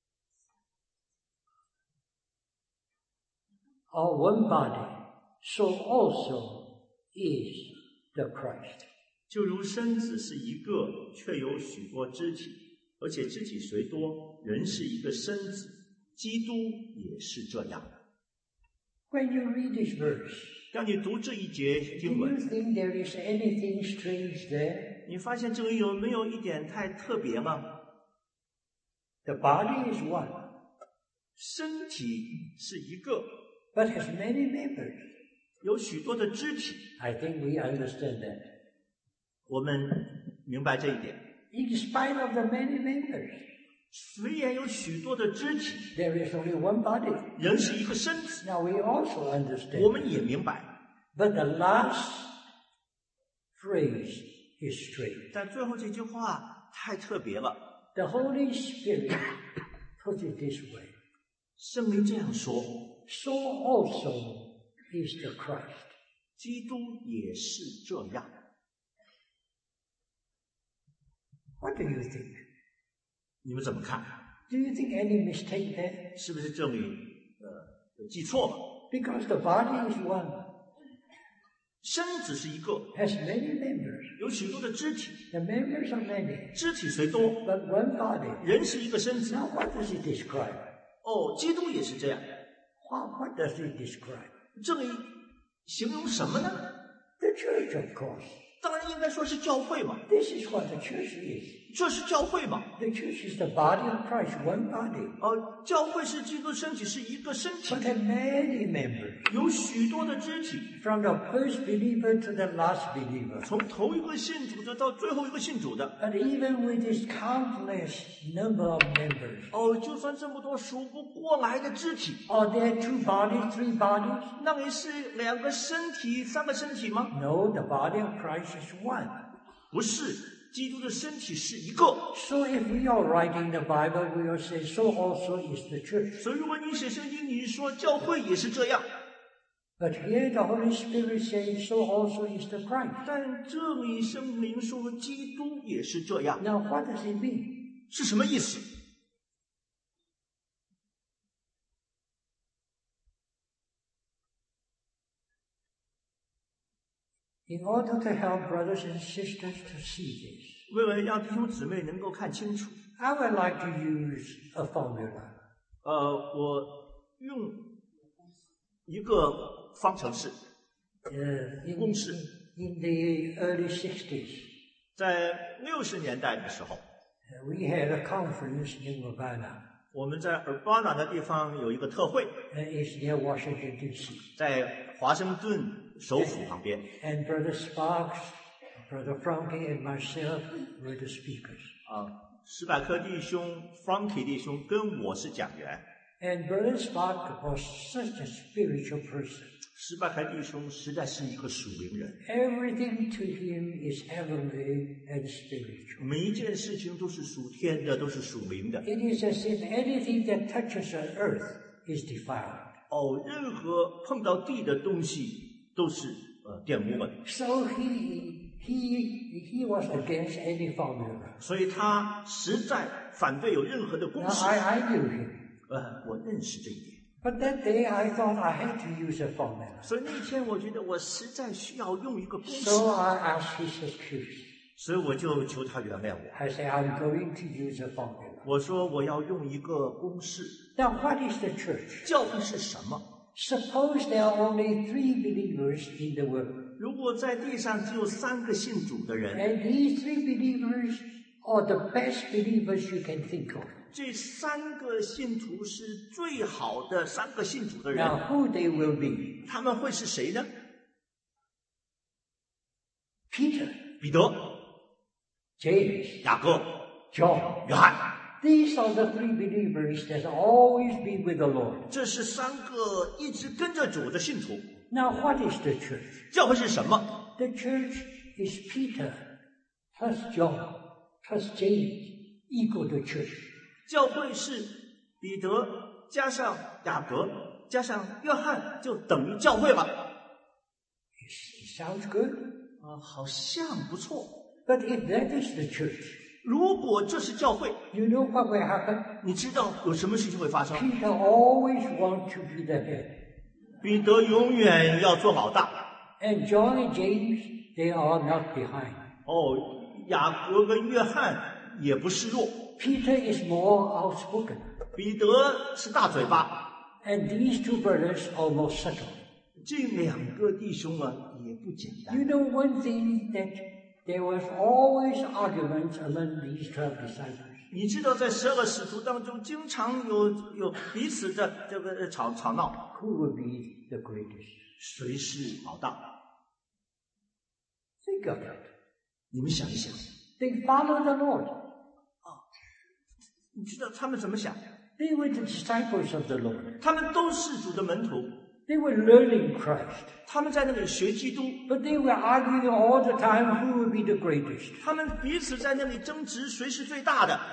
are one body, so also is the Christ. 就如身子是一个，却有许多肢体，而且肢体虽多，人是一个身子，基督也是这样。 When you read this verse, 当你读这一节 do 经 you 文， think there is anything strange there? 你发现这里有没有一点太特别吗？ The body is one, 身体是一个， but has many members. 有许多的肢体， I think we understand that. 我们明白这一点。 In spite of the many members, 虽然有许多的肢体， there is only one body. 人是一个身子， Now we also understand. 我们也明白。 But the last phrase is strange. 但最后这句话太特别了， The Holy Spirit puts it this way. 圣灵这样说， So also is the Christ. 基督也是这样。 What do you think? 你们怎么看？ Do you think any mistake there? 是不是这里呃记错了？ Because the body is one, 身子是一个， has many members. 有许多的肢体， The members are many, 肢体虽多， but one body. 人是一个身子。 Now what does it describe? 哦，基督也是这样。 What, what does it describe? 这里形容什么呢？ The church, of course. 当然应该说是教会嘛， This is what the church is. 这是教会嘛。 The church is the body of Christ, one body, 呃，教会是基督身体，是一个身体， but have many members. 有许多的肢体， From the first believer to the last believer. 从头一个信主的到最后一个信主的。 But even with this countless number of members, 哦，就算这么多数不过来的肢体， are there two bodies, three bodies? 那里是两个身体、三个身体吗？ No, the body of Christ is one. 不是，基督的身体是一个。 So if we are writing the Bible, we will say, so also is the church. 所以如果你写圣经，你说教会也是这样。 But here the Holy Spirit says, so also is the Christ. 但这里圣灵说基督也是这样。 Now what does it mean? 是什么意思？ In order to help brothers and sisters to see this, 为了让弟兄姊妹能够看清楚， I would like to use a formula. 呃，我用一个方程式， Uh, in, 公式。 in the early sixties, 在六十年代的时候， uh, we had a conference in Urbana. 我们在尔巴纳的地方有一个特会， Uh, it's near Washington, D C. 在华盛顿首府旁边。 And Brother Sparks, Brother Frankie, and myself were the speakers. 啊，史百克弟兄、Frankie 弟兄跟我是讲员。 And Brother Sparks was such a spiritual person. 史百克弟兄实在是一个属灵人， Everything to him is heavenly and spiritual. 每一件事情都是属天的，都是属灵的。 It is as if anything that touches on earth is defiled. 哦，任何碰到地的东西都是呃玷污的， So he he he was against any formula. 所以他实在反对有任何的公 Now 式。 I, I knew him. 呃，我认识这一点， But that day I thought I had to use a formula. 所以那天我觉得我实在需要用一个公式， So I asked his excuse. 所以我就求他原谅我。 I said, I'm going to use a formula. 我说我要用一个公式。 Now what is the church? 教会是什么？ Suppose there are only three believers in the world. 如果在地上只有三个信主的人， And these three believers are the best believers you can think of. 这三个信徒是最好的三个信主的人， Now who they will be? 他们会是谁呢？ Peter, 彼得、 James, 雅各、 John. 约翰。 These are the three believers that always been with the Lord. 这是三个一直跟着主的信徒。 Now what is the church? 教会是什么？ The church is Peter plus John plus James equal to church. 教会是彼得加上雅各加上约翰，就等于教会了。 It sounds good. 啊，好像不错。 But if that is the church, 如果这是教会， you know what will happen? 你知道有什么事情会发生？ Peter always wants to be the head. 彼得永远要做老大。 And John and James, they are not behind. 哦，雅各跟约翰也不示弱， Peter is more outspoken. 彼得是大嘴巴。 And these two brothers are more subtle. 这两个弟兄啊，也不简 You 单。 know one thing that there was always arguments among these twelve disciples. 你知道，在十二个使徒当中，经常有有彼此的这个吵吵闹， Who will be the greatest? 谁是老大？ Think of it. 你们想一想， They followed the Lord. 你知道他们怎么想？ They were the disciples of the Lord. 他们都是主的门徒， They were learning Christ. 他们在那里学基督， But they were arguing all the time who will be the greatest. 他们彼此在那里争执谁是最大的。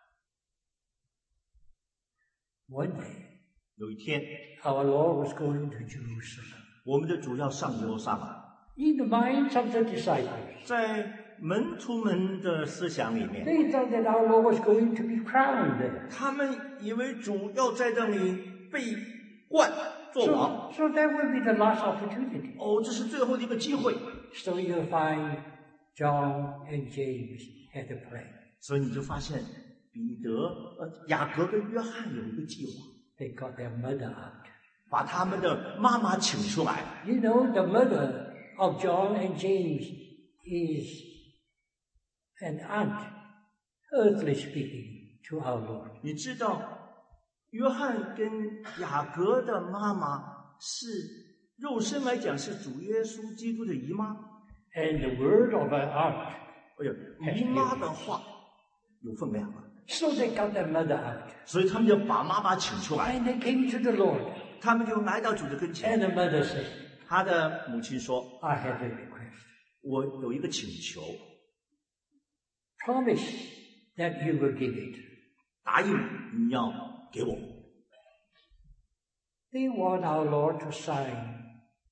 One day, 有一天， our Lord was going to Jerusalem. 我们的主要上耶路撒冷， In the minds of the disciples, 在门徒们的思想里面， they thought that our Lord was going to be crowned there. 他们以为主要在那里被冠做王。 So, so that would be the last opportunity. 哦，这是最后的一个机会， So you'll find John and James had a plan. 所以你就发现彼得、呃雅各跟约翰有一个计划， They got their mother out. 把他们的妈妈请出来。 You know, the mother of John and James is an aunt, earthly speaking, to our Lord. 你知道，约翰跟雅各的妈妈是肉身来讲是主耶稣基督的姨妈。 And the word of an aunt. 哎呦，姨妈的话有分量啊， So they got their mother out. 所以他们就把妈妈请出来， And they came to the Lord. 他们就来到主的跟 And 前。 the mother said, 他的母亲说 I have a request.：“ 我有一个请求， Promise that you will give it. 答应你要给我。” They want our Lord to sign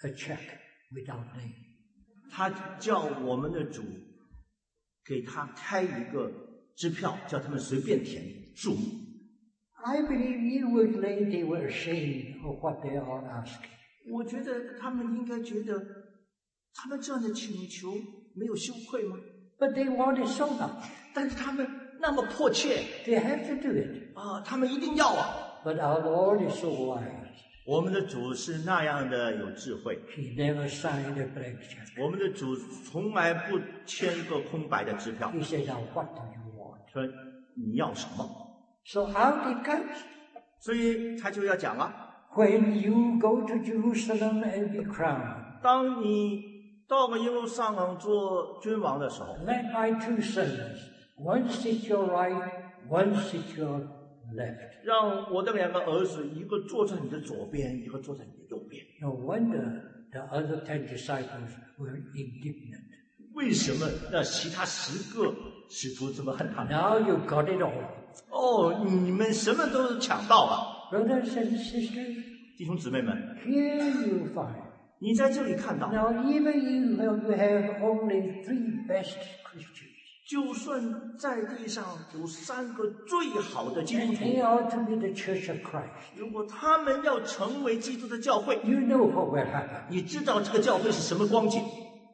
a check without name. 他叫我们的主给他开一个支票，叫他们随便填数目。 I believe inwardly they were ashamed of what they are asking. 我觉得他们应该觉得，他们这样的请求没有羞愧吗？ But they wanted so much. 但是他们那么迫切 They have to do it. 啊，他们一定要啊！ But our Lord is so wise. 我们的主是那样的有智慧， He never signed a blank check. 我们的主从来不签个空白的支票， He said, now what do you want? 说你要什么？ So out it comes. 所以他就要讲啊， When you go to Jerusalem and be crowned, 当你到了耶路撒冷做君王的时候， let my two sons, one sit your right, one sit your left. 让我的两个儿子，一个坐在你的左边，一个坐在你的右边。 No wonder the other ten disciples were indignant. 为什么那其他十个使徒这么恨他们？ Now you got it all. 哦，你们什么都抢到了， Brothers and sisters, 弟兄姊妹们， here you find. 你在这里看到， Now even you have, you have only three best Christians. 就算在地上有三个最好的基督 And 徒， they are to be the church of Christ. 如果他们要成为基督的教会， You know what will happen. 你知道这个教会是什么光景？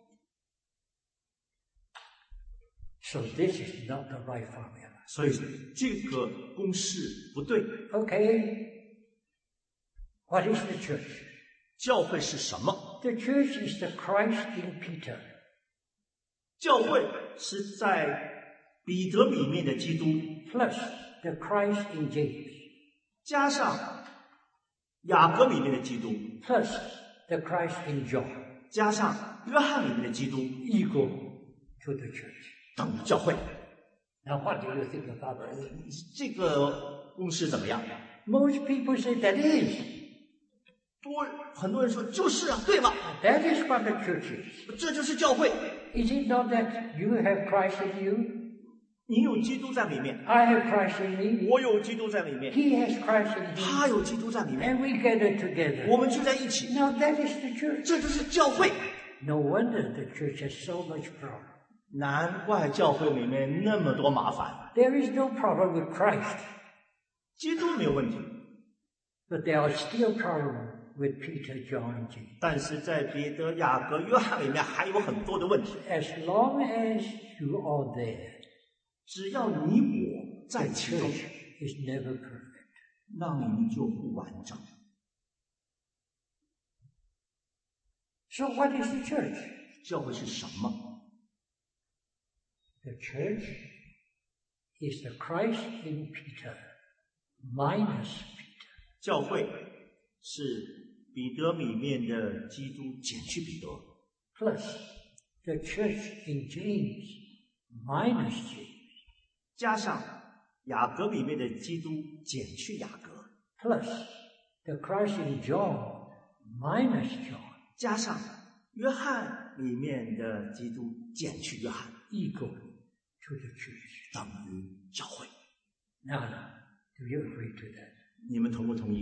So this is not the right formula. 所以这个公式不对。 Okay. What is the church? 教会是什么？ The church is the Christ in Peter. 教会是在彼得里面的基督， Plus the Christ in James. 加上雅各里面的基督， Plus the Christ in John. 加上约翰里面的基督， Equal to the church. 等于教会。 Now what do you think about that? 这个公式怎么样？ Most people say that is. 多很多人说就是啊，对吧？ That is what the church is. 这就是教会。 Is it not that you have Christ in you? 你有基督在里面， I have Christ in me. 我有基督在里面， He has Christ in him. 他有基督在里面， And we gather together. 我们聚在一起， Now that is the church. 这就是教会。 No wonder the church has so much problem. 难怪教会里面那么多麻烦。 There is no problem with Christ, 基督没有问题， but there are still problems with Peter, John, and James. 但是在彼得、雅各、约翰里面还有很多的问题。 As long as you are there, 只要你我在 the 其中， church is never perfect. 那你们就不完整。 So what is the church? 教会是什么？ The church is the Christ in Peter minus Peter. 教会是彼得里面的基督减去彼得， Plus the church in James minus James. 加上雅各里面的基督减去雅各， Plus the Christ in John minus John. 加上约翰里面的基督减去约翰， Equal to the church. 等于教会。 Now, do you agree to that? 你们同不同意？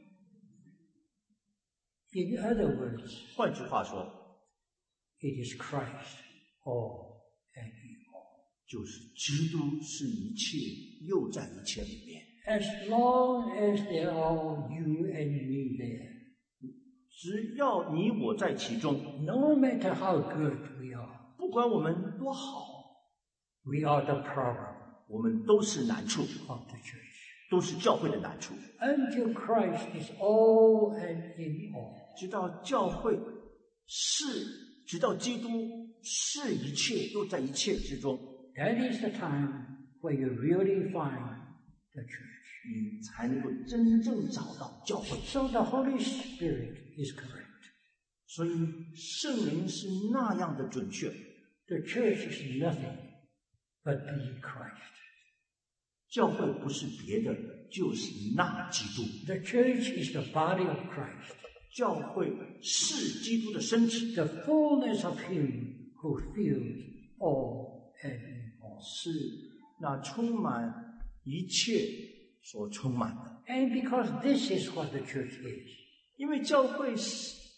In other words, 换句话说， it is Christ all and in all. 就是基督是一切，又在一切里面。 As long as there are you and me there, 只要你我在其中， no matter how good we are, 不管我们多好， we are the problem 我们都是难处， of the church. 都是教会的难处。 Until Christ is all and in all. 直到教会是，直到基督是一切，又在一切之中， That is the time where you really find the church. 你才能够真正找到教会。 So the Holy Spirit is correct. 所以圣灵是那样的准确， The church is nothing but the Christ. 教会不是别的，就是那基督。 The church is the body of Christ, 教会是基督的身体， the fullness of Him who fills all and in all. 是那充满一切所充满的。 And because this is what the church is, 因为教会是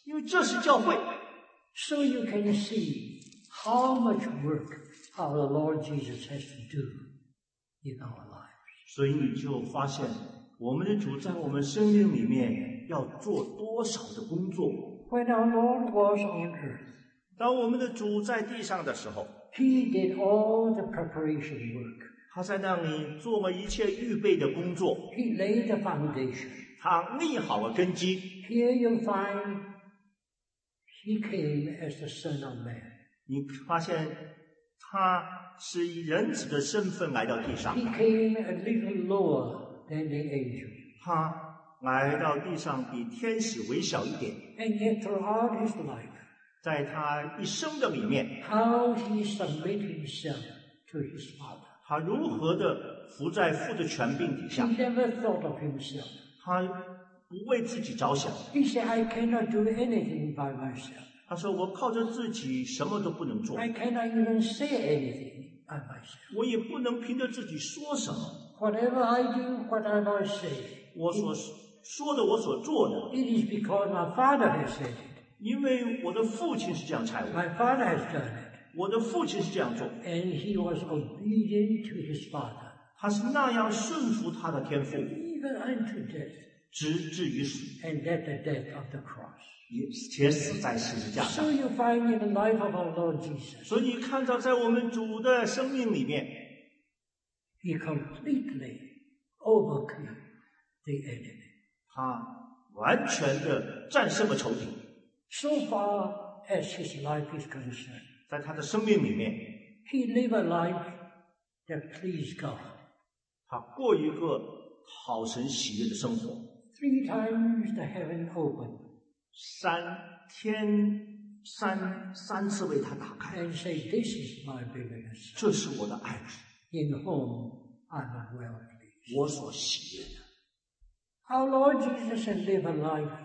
因为这是教会。 So you can see how much work our Lord Jesus has to do in our lives. 所以你就发现，我们的主在我们生命里面要做多少的工作。 When our Lord was on earth, 当我们的主在地上的时候， He did all the preparation work. 他在那里做了一切预备的工作， He laid the foundation. 他立好了根基。 Here you'll find He came as the Son of Man. 你发现他是以人子的身份来到地上， He came a little lower than the angel. 他来到地上比天使微小一点。 And yet throughout his life, 在他一生的里面， how he submitted himself to his Father. 他如何的服在父的权柄底 He 下， never thought of himself. 他不为自己着想。 He said, I cannot do anything by myself. 他说：“我靠着自己什么都不能做， I cannot even say anything by myself. 我也不能凭着自己说什么。 Whatever I do, whatever I say, 我所说的，我所做的， it is because my Father has said it. 因为我的父亲是这样差我， My Father has done it. 我的父亲是这样做， And he was obedient to his Father, 他是那样顺服他的天父， even unto death, 直至于死， and at the death of the cross. 也且死在十字架 So 上。 you find in the life of our Lord Jesus, 所以你看到，在我们主的生命里面， he completely overcame the enemy. 他完全的战胜了仇敌。 So far as his life is concerned, 在他的生命里面， he lived a life that pleased God. 他过一个讨神喜悦的生活。 Three times the heaven opened 三天三三次为他打开， and say, This is my beloved Son, 这是我的爱子， in whom I am well pleased. 我所喜悦的。 Our Lord Jesus has lived a life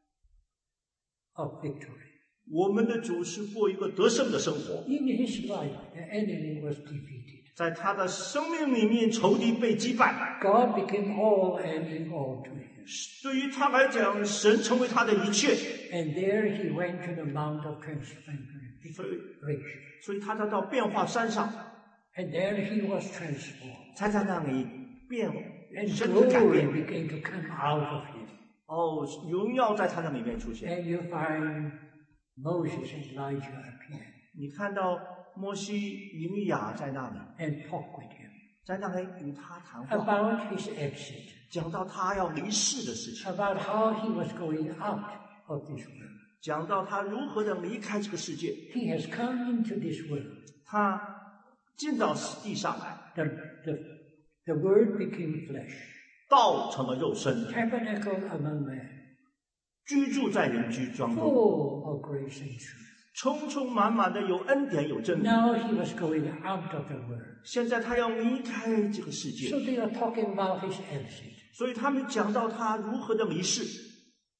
of victory. 我们的主是过一个得胜的生活， In his life, the enemy was defeated. 在他的生命里面，仇敌被击败。 God became all and in all to him. 对于他来讲，神成为他的一切， And there he went to the Mount of Transfiguration. 所以他才到变化山上， And there he was transformed. 才在那里变 And 身体改 glory 变。 began to come out of him. 哦，荣耀在他的里面出现。 And you find Moses and Elijah appear 你看到摩西、以利亚在那里， and talk with him 在那里与他谈话， about his exit, 讲到他要离世的事情， about how he was going out of this world. 讲到他如何的离开这个世界。 He has come into this world. 他进到地上来， The, the, the Word became flesh, 道成了肉身， tabernacled among men, 居住在人居当中， full of grace and truth. 充充满满的有恩典有真理。 Now he was going out of the world. 现在他要离开这个世 So 界， they are talking about his exit. 所以他们讲到他如何的离世。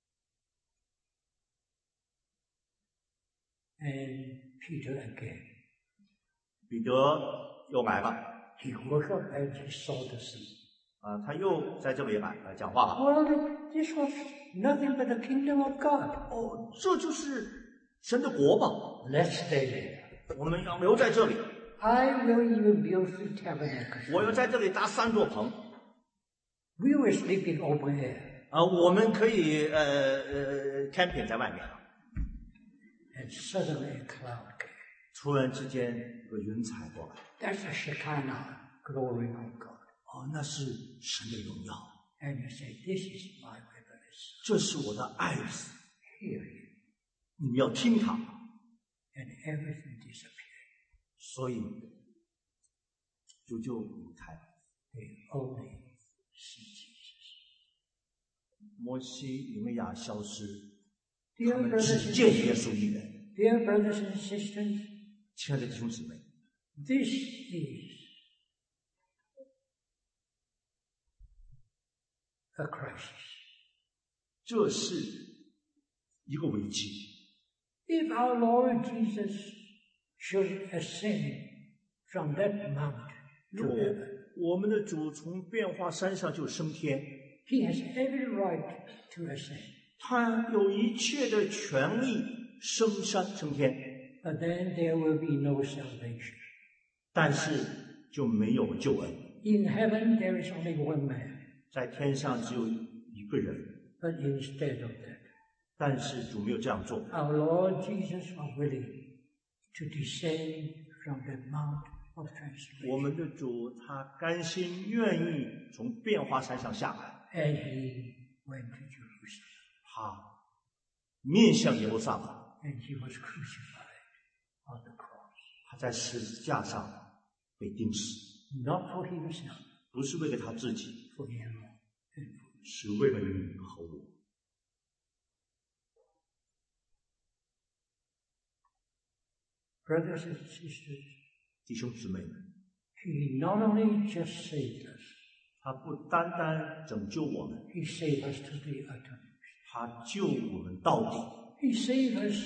And Peter again. 彼得又来了， He woke up and he saw the sea. 啊，他又在这里来来讲话了。 Well, this was nothing but the kingdom of God. 哦，这就是神的国吧？ Let's stay there. 我们要留在这里， I will even build three tabernacles. 我要在这里搭三座棚。 We will sleep in open air. 啊，我们可以呃呃 camping 在外面。 And suddenly a cloud came. 突然之间有个云彩过来， That's the Shekinah glory of God. 哦，那是神的荣耀， And you say, This is my beloved Son. 这是我的爱子， Hear him. 你们要听他。 And everything disappeared. 所以主就离开了。 They only see Jesus. 摩西、以利亚消失， Dear 他们 brothers 只 and 见耶 sisters, 稣一人。 dear brothers and sisters, 亲爱的弟兄姊妹， this is a crisis. 这是一个危机。 If our Lord Jesus should ascend from that mount 如 to 果 heaven, 我们的主从变化山上就升天， he has every right to ascend. 他有一切的权利升山升天， but then there will be no salvation. 但是就没有救恩。 In heaven there is only one man, 在天上只有一个人， but instead of that, 但是主没有这样做。 our Lord Jesus was willing to descend from the Mount of 我 Transfiguration, 们的主他甘心愿意从变化山上下来， and he went to Jerusalem, 他面向耶路撒冷， and he was crucified on the cross, 他在十字架上被钉死， not for himself, 不是为了他自己， for you and for me. 是为了你和我。 Brothers and sisters, 弟兄姊妹们， he not only just saved us, 他不单单拯救我们， he saved us to the uttermost. 他救我们到底， He saved us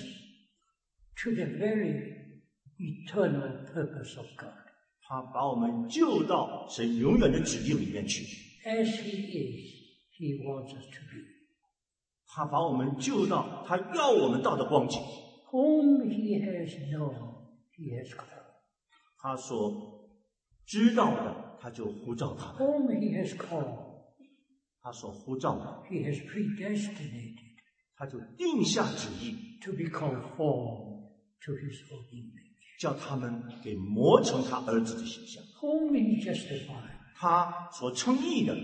to the very eternal purpose of God. 他把我们救到神永远的旨意里面去， As he is, he wants us to be. 他把我们救到他要我们到的光景。 Whom he has known, he has called. 他所知道的，他就呼召他们； Whom he has called, 他所呼召的， he has predestinated 他就定下旨意， to be conformed to his own image. 叫他们给磨成他儿子的形象。 Whom he justified, 他所称义的，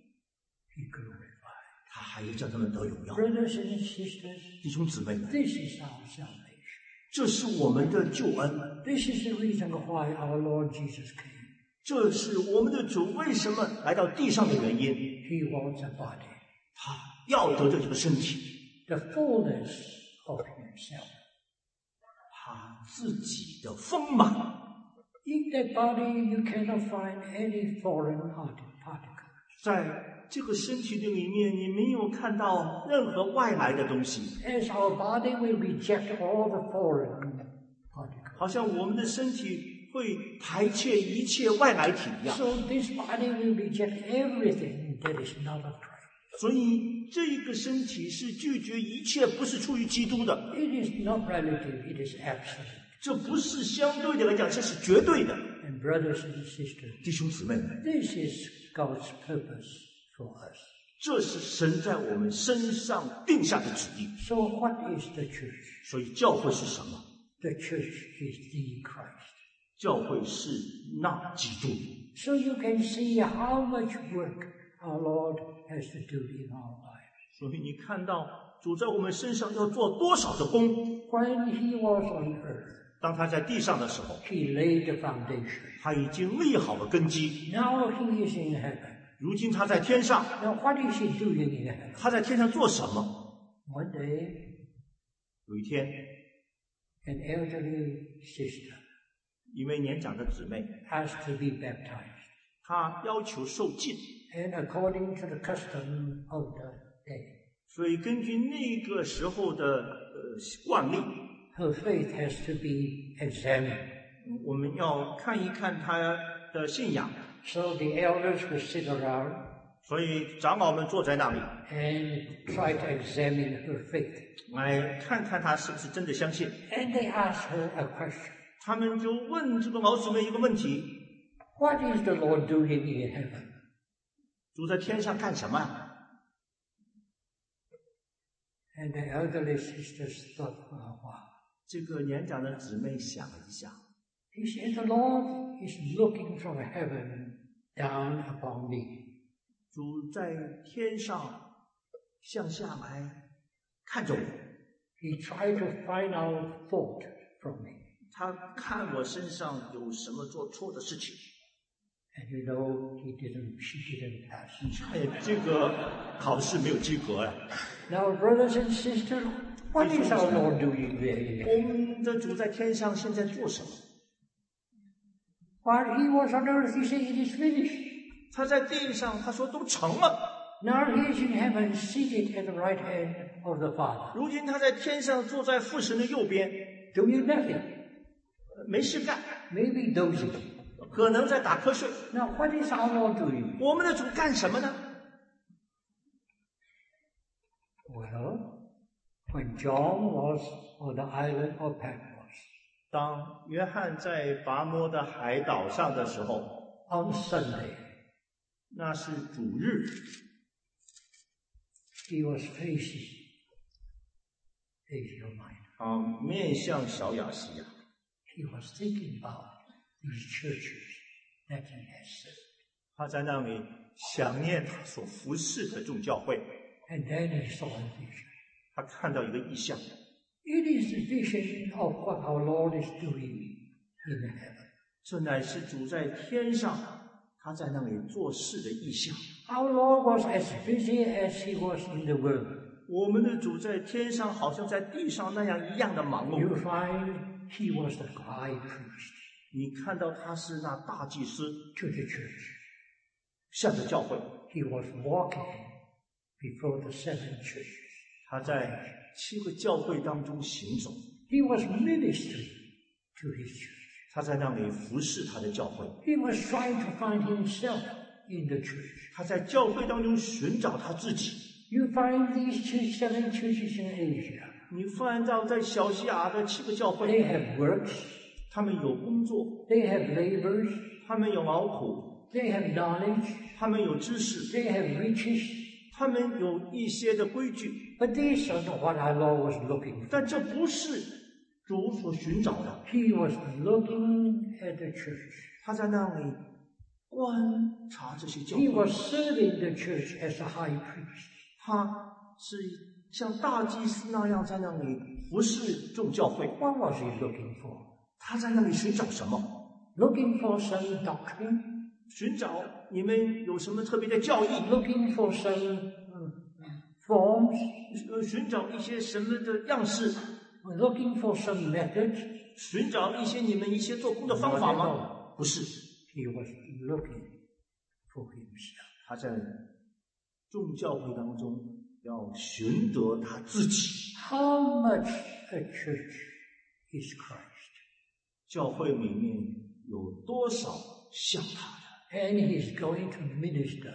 he glorified. 他还要叫他们得荣耀。 Brothers and sisters, 弟兄姊妹们， this is our salvation. 这是我们的救恩， This is the reason why our Lord Jesus came. 这是我们的主为什么来到地上的原因。 He wants a body, 他要得这个身体， the fullness of himself. 他自己的丰满。 In that body, you cannot find any foreign particle. 在这个身体的里面，你没有看到任何外来的东西， As our body will reject all the foreign particles. 好像我们的身体会排斥一切外来体一样。 So this body will reject everything that is not of Christ. 所以这个身体是拒绝一切不是出于基督的， It is not relative, it is absolute. 这不是相对的来讲，这是绝对的。 And brothers and sisters, 弟兄姊妹们， this is God's purpose for us. 这是神在我们身上定下的旨意。 So what is the church? 所以教会是什么？ The church is the Christ. 教会是那基督。 So you can see how much work our Lord has to do in our lives. 所以你看到主在我们身上要做多少的工。 When he was on earth, 当他在地上的时候， he laid the foundation. 他已经立好了根基。 Now he is in heaven. 如今他在天上， Now what is he doing in heaven? 他在天上做什么？ One day, 有一天， an elderly sister 一位年长的姊妹， asked to be baptized. 她要求受浸， And according to the custom of the day, 所以根据那个时候的呃惯例， her faith has to be examined. 我们要看一看她的信仰。 So the elders would sit around 所以长老们坐在那里， and try to examine her faith. 来看看她是不是真的相信。 And they asked her a question. 他们就问这个老姊妹一个问题： What is the Lord doing in heaven? 主在天上干什么？ And the elderly sisters thought for a while. 这个年长的姊妹想了一下， He said, the Lord is looking from heaven down upon me. 主在天上向下来看着我， He tried to find out fault from me. 他看我身上有什么做错的事情。 And you know, he didn't, she didn't pass. 哎，这个考试没有及格呀。 Now, brothers and sisters, what is our Lord doing there in 我 heaven? 们的主在天上现在做什么？ While he was on earth, he said, it is finished. 他在地上，他说都成了。 Now he is in heaven, seated at the right hand of the Father, 如今他在天上坐在父神的右边， doing nothing, 没事干， maybe dozing. 可能在打瞌睡。 Now, what is our Lord doing? 我们的主干什么呢？ Well, when John was on the island of Patmos. 当约翰在拔摩的海岛上的时候， On Sunday, 那是主日， he was facing Asia Minor. 啊，面向小亚细亚， He was thinking about these churches that he has served. 他在那里想念他所服侍的众教会。 And then he saw a vision. 他看到一个异象， It is the vision of what our Lord is doing in heaven. 这乃是主在天上，他在那里做事的异象。 Our Lord was as busy as he was in the world. 我们的主在天上，好像在地上那样一样的忙 You 碌。 find he was the high priest 你看到他是那大祭司， to the church. 向着教会， He was walking before the seven churches. 他在七个教会当中行走， He was ministering to his church. 他在那里服侍他的教会， He was trying to find himself in the church. 他在教会当中寻找他自己。 You find these two, seven churches in Asia. 你翻到在小西亚的七个教 They 会， have works, 他们有工作， they have labors, 他们有劳苦， they have knowledge, 他们有知识， they have riches. 他们有一些的规矩， But these are not what our Lord was looking for. 但这不是主所寻找的。 He was looking at the church. 他在那里观察这些教 He 会， was serving the church as a high priest. 他是像大祭司那样在那里服侍众教会。 What was he looking for? 他在那里寻找什么？ Looking for some doctrine? 寻找你们有什么特别的教义？ Looking for some uh, forms? 呃，寻找一些什么的样式？ Looking for some methods? 寻找一些你们一些做工的方法吗？不是， He was looking for himself. 他在众教会当中要寻得他自己。 How much a church is Christ? 教会里面有多少像他的？ And he's going to minister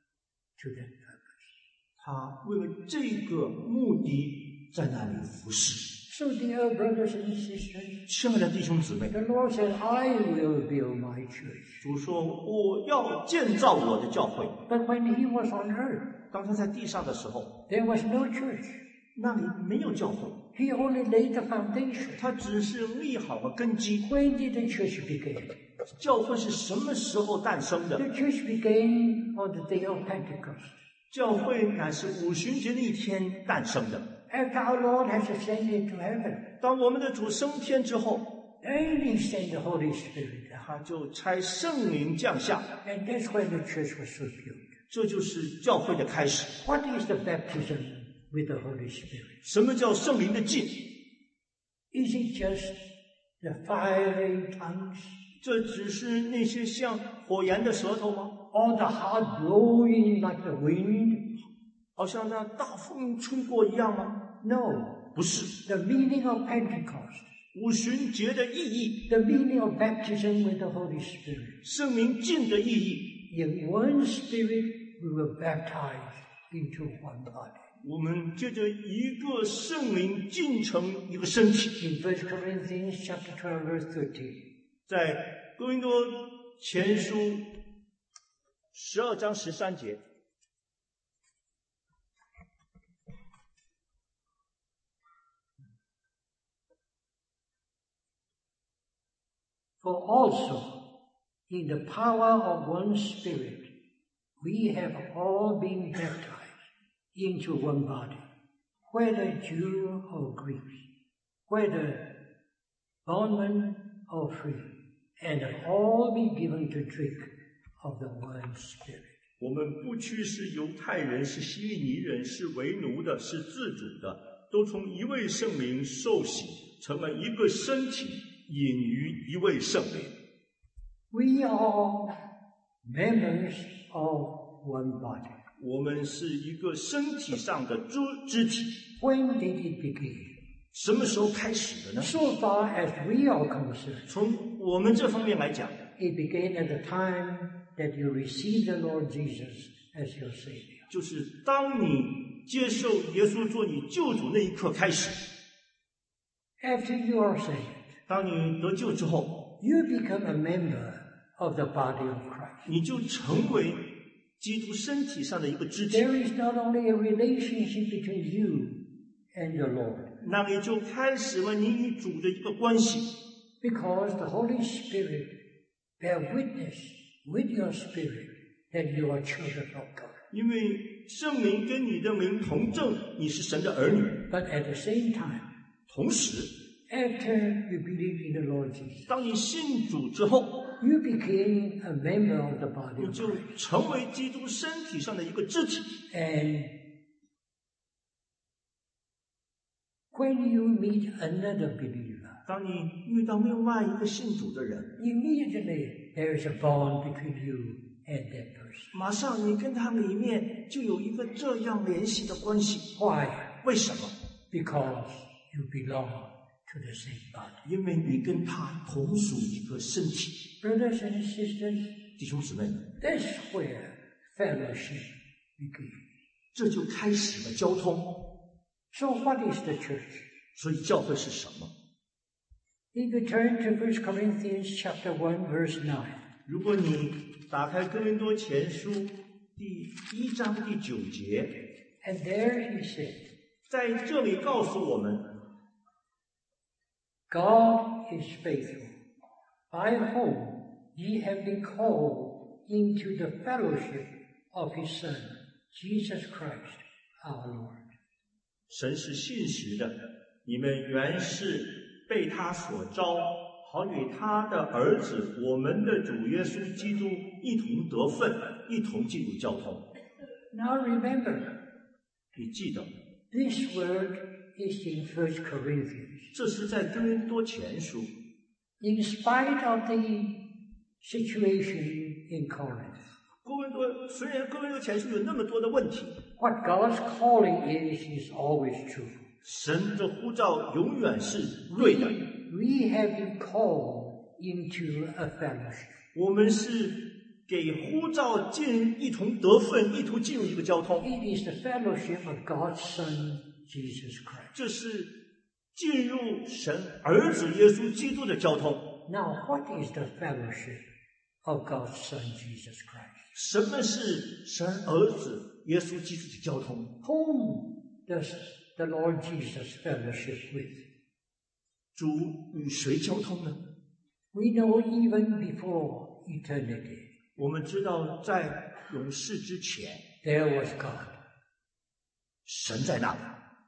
to that purpose. 他为了这个目的在那里服侍。 So, dear brothers and sisters, 亲爱的弟兄姊妹， the Lord said, I will build my church. 主说我要建造我的教会。 But when he was on earth, 当他在地上的时候， there was no church. 那里没有教会， He only laid the foundation. 他只是立好了根基。 When did the church begin? 教会是什么时候诞生的？ The church began on the day of Pentecost. 教会乃是五旬节那一天诞生的。 After our Lord has ascended to heaven, 当我们的主升天之后， then he sent the Holy Spirit down. 他就差圣灵降下， And that's when the church was fulfilled. 这就是教会的开始。 What is the baptism with the Holy Spirit? 什么叫圣灵的浸？ Is it just the fiery tongues? 这只是那些像火焰的舌头吗？ Or the heart blowing like the wind? 好像那大风吹过一样吗？ No. 不是。 The meaning of Pentecost, 五旬节的意义， the meaning of baptism with the Holy Spirit. 圣灵浸的意义， In one Spirit we were baptized into one body. 我们借着一个圣灵浸成一个身体。 In First Corinthians chapter twelve, verse thirteen. 在哥林多前书十二章十三节， For also, in the power of one Spirit, we have all been baptized into one body, whether Jew or Greek, whether bondman or free, and have all been given to drink of the one Spirit. 我们不拘是犹太人，是希利尼人，是为奴的，是自主的，都从一位圣灵受洗，成了一个身体，隐于一位圣灵。 We are members of one body. 我们是一个身体上的肢肢体。 When did it begin? 什么时候开始的呢？ So far as we are concerned, 从我们这方面来讲， it began at the time that you received the Lord Jesus as your Savior. 就是当你接受耶稣做你救主那一刻开始， After you are saved, 当你得救之后， you become a member of the body of Christ. 你就成为基督身体上的一个肢体。 There is not only a relationship between you and the Lord, 那也就开始了你与主的一个关系， because the Holy Spirit bear witness with your spirit that you are children of God. 因为圣灵跟你的名同证你是神的儿女。 But at the same time, 同时， after you believe in the Lord Jesus, 当你信主之后， you became a member of the body 你 of 就 Christ. 成为基督身体上的一个肢体。 And when you meet another believer, 当你遇到另外一个信主的人， immediately there is a bond between you and that person. 马上你跟他里面就有一个这样联系的关系。 Why? 为什么？ Because you belong to the same body. 因为你跟他同属一个身体。 Brothers and sisters, 弟兄姊妹， that's where fellowship begins. 这就开始了交通。 So what is the church? 所以教会是什么？ If you turn to First Corinthians chapter one, verse nine, 如果你打开哥林多前书第一章第九节， and there he said, 在这里告诉我们， God is faithful, by whom ye have been called into the fellowship of his Son, Jesus Christ, our Lord. 神是信实的，你们原是被他所招，好与他的儿子，我们的主耶稣基督一同得分，一同进入交通。 Now remember, 你记得， this word is in First Corinthians. 这是在哥林多前书。 In spite of the situation in Corinth, 哥林多虽然哥林多前书有那么多的问题， what God's calling is, is always true. 神的呼召永远是对的。 We have been called into a fellowship. 我们是给呼召进一同得分，一同进入一个交通。 It is the fellowship of God's Son, Jesus Christ. 这是进入神儿子耶稣基督的交通。 Now, what is the fellowship of God's Son, Jesus Christ? 什么是神儿子耶稣基督的交通？ Whom does the Lord Jesus fellowship with? 主与谁交通呢？ We know even before eternity, 我们知道，在永世之前， there was God, 神在那里，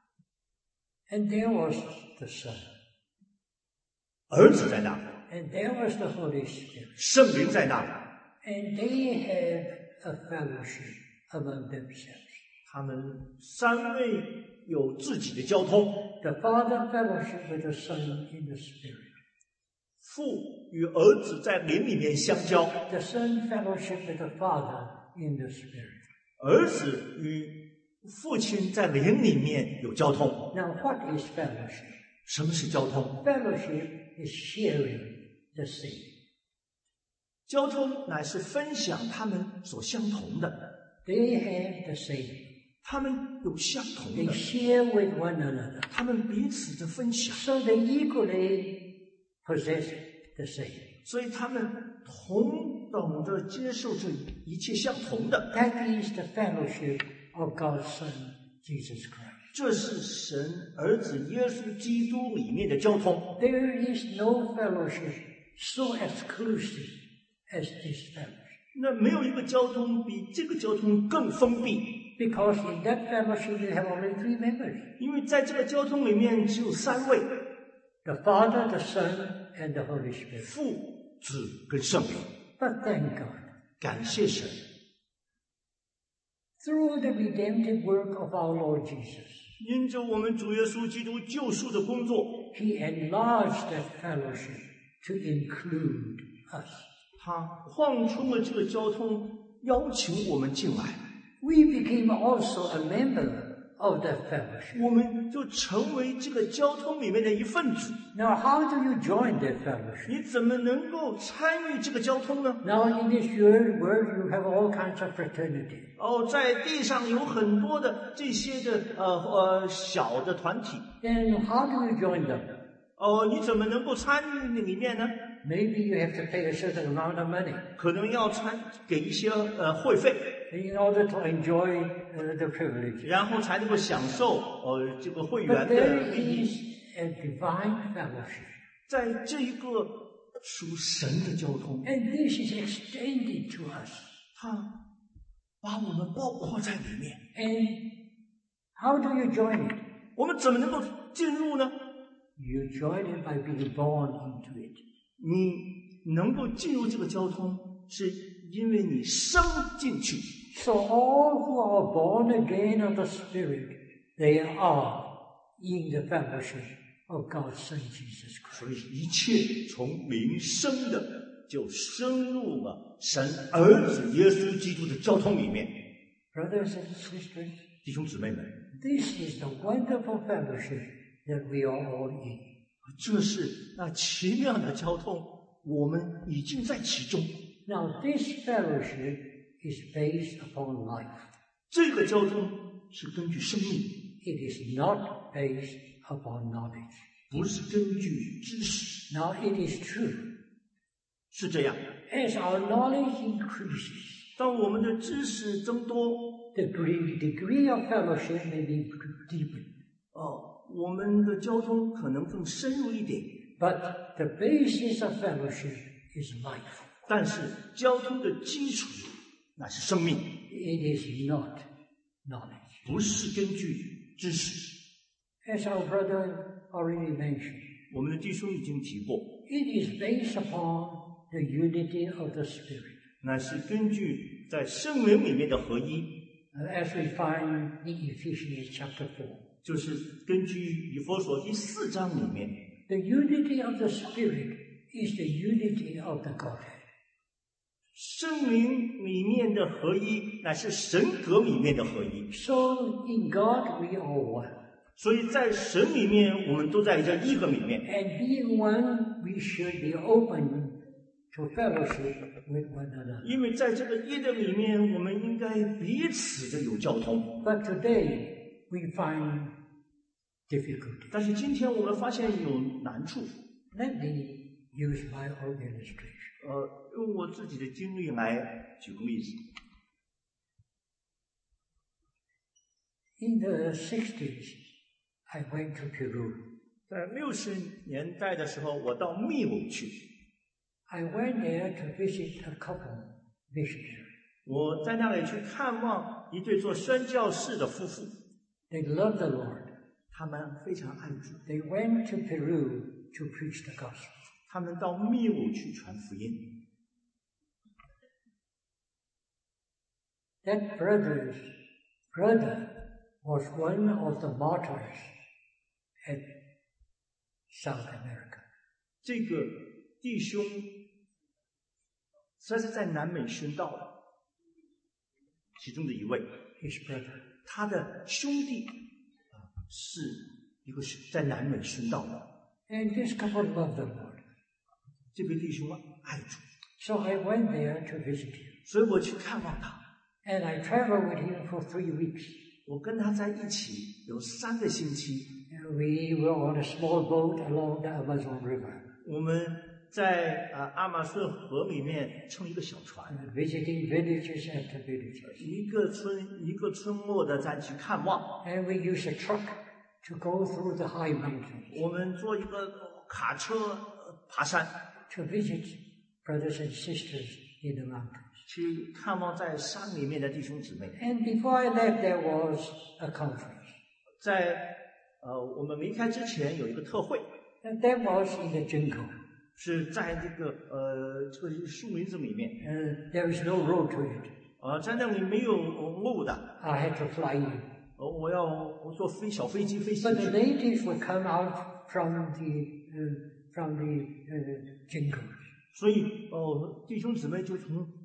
and there was the Son, 儿子在那里， and there was the Holy Spirit, 圣灵在那里。 and they have a fellowship among themselves. 他们三位有自己的交通， The Father fellowship with the Son in the Spirit. 父与儿子在灵里面相交， The Son fellowship with the Father in the Spirit. 儿子与父亲在灵里面有交通。 Now, what is fellowship? 什么是交通？ Fellowship is sharing the same. 交通乃是分享他们所相同的， They have the same. 他们有相同 They 的， share with one another. 他们彼此的分享， So they equally possess the same. 所以他们同等的接受这一切相同的。 That is the fellowship of God's Son, Jesus Christ. 这是神儿子耶稣基督里面的交通。 There is no fellowship so exclusive as this fellowship. 那没有一个交通比这个交通更封闭， Because in that fellowship you have only three members. 因为在这个交通里面只有三位： The Father, the Son, and the Holy Spirit. 父、子跟圣灵。 But thank God. 感谢神， Through the redemptive work of our Lord Jesus, 因着我们主耶稣基督救赎的工作， He enlarged that fellowship to include us. 他扩充了这个交通，邀请我们进来。 We became also a member of that fellowship. 我们就成为这个交通里面的一份子。 Now, how do you join that fellowship? 你怎么能够参与这个交通呢？ Now, in this world, world you have all kinds of fraternity. 哦，在地上有很多的这些的呃呃小的团体。 Then how do you join them? 哦，你怎么能够参与里面呢？ Maybe you have to pay a certain amount of money 可能要参给一些呃会费， in order to enjoy uh, the privilege. 然后才能够享受呃这个会员 But 的 there 利益。 is a divine fellowship. 在这一个属神的交通， And this is extended to us. 它把我们包括在里面。 And how do you join it? 我们怎么能够进入呢？ You join it by being born into it. 你能够进入这个交通，是因为你生进去。 So all who are born again of the Spirit, they are in the fellowship of God's Son Jesus Christ. 所以一切从灵生的，就深入了神儿子耶稣基督的交通里面。 Brothers and sisters, 弟兄姊妹们， this is the wonderful fellowship that we are all in. 这是那奇妙的交通，我们已经在其中。 Now, this fellowship is based upon life. 这个交通是根据生命， It is not based upon knowledge. 不是根据知识。 Now, it is true. 是这样， As our knowledge increases, 当我们的知识增多， the degree, degree of fellowship may be deepened. 哦，我们的交通可能更深入一点。 But the basis of fellowship is life. 但是交通的基础那是生命， It is not knowledge. 不是根据知识。 As our brother already mentioned, 我们的弟兄已经提过， it is based upon the unity of the Spirit. 那是根据在圣灵里面的合一， As we find in Ephesians chapter four. 就是根据以弗所第四章里面， The unity of the Spirit is the unity of the Godhead. 圣灵里面的合一乃是神格里面的合一。 So in God we are one. 所以在神里面，我们都在这一个里面。 And being one, we should be open to fellowship with one another. 因为在这个一的里面，我们应该彼此的有交通。 But today we find difficulty. 但是今天我们发现有难处。 Let me use my own illustration. 呃，用我自己的经历来举个例子。 In the sixties, I went to Peru. 在六十年代的时候，我到秘鲁去， I went there to visit a couple missionaries. 我在那里去看望一对做宣教士的夫妇， They loved the Lord. 他们非常爱主， They went to Peru to preach the gospel. 他们到秘鲁去传福音。 That brother's brother was one of the martyrs at South America. 这个弟兄，他是在南美殉道的，其中的一位， His brother. 他的兄弟啊是一个在南美殉道的。 And this couple loved the Lord. 这个弟兄爱主， So I went there to visit him. 所以我去看望他。 And I traveled with him for three weeks. 我跟他在一起有三个星期， And we were on a small boat along the Amazon River, 我们在呃亚马逊河里面乘一个小船， and visiting villages after villages. 一个村一个村落的再去看望。 And we used a truck to go through the high mountains 我们坐一个卡车呃爬山， to visit brothers and sisters in the mountains. 去看望在山里面的弟兄姊妹。 And before I left, there was a conference. 在呃我们离开之前有一个特会， And that was in the jungle. 是在这个呃这个树林子里面， Uh, there is no road to it. 呃在那里没有路的， I had to fly in. 呃我要我坐飞小飞机飞行 But the 去。 natives would come out from the uh, from the uh, jungle. 所以哦弟兄姊妹就从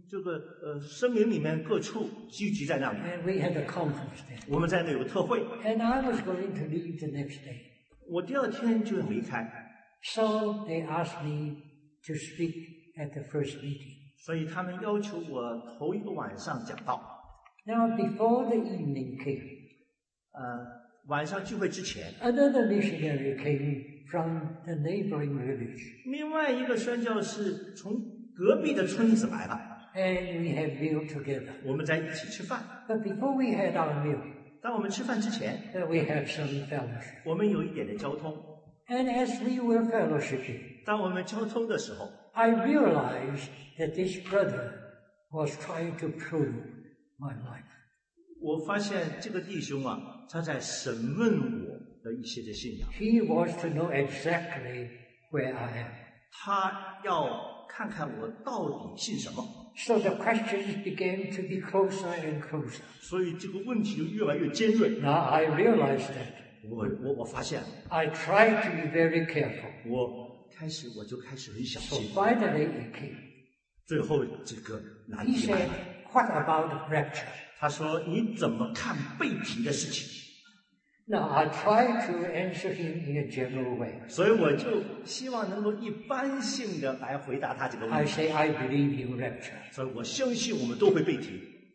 这个呃声明里面各处聚集在那里。 And we had a conference there. 我们在那有个特会。 And I was going to leave the next day. 我第二天就要离开。 So they asked me to speak at the first meeting. 所以他们要求我头一个晚上讲道。 Now, before the evening came, 呃，晚上聚会之前 another missionary came from the neighboring village. 另外一个宣教士从隔壁的村子来了。 And we had meal together. 我们在一起吃饭。 But before we had our meal, 当我们吃饭之前 uh, we had some fellowship. 我们有一点的交通。 And as we were fellowshipping, 当我们交通的时候 I realized that this brother was trying to prove my life. 我发现这个弟兄啊，他在审问我的一些的信仰。 He wants to know exactly where I am. 他要看看我到底信什么。 So the questions began to be closer and closer. 所以这个问题就越来越尖锐。 Now I realized that. 我我我发现 I tried to be very careful. 我开始我就开始很小 So 心。 finally it came. 最后这个难 He 题来 said, 了。 what about rapture? 他说：“你怎么看背题的事情？” Now I tried to answer him in a general way. 所以我就希望能够一般性的来回答他这个 I 问题。 say I believe in rapture. 所以我相信我们都会背题。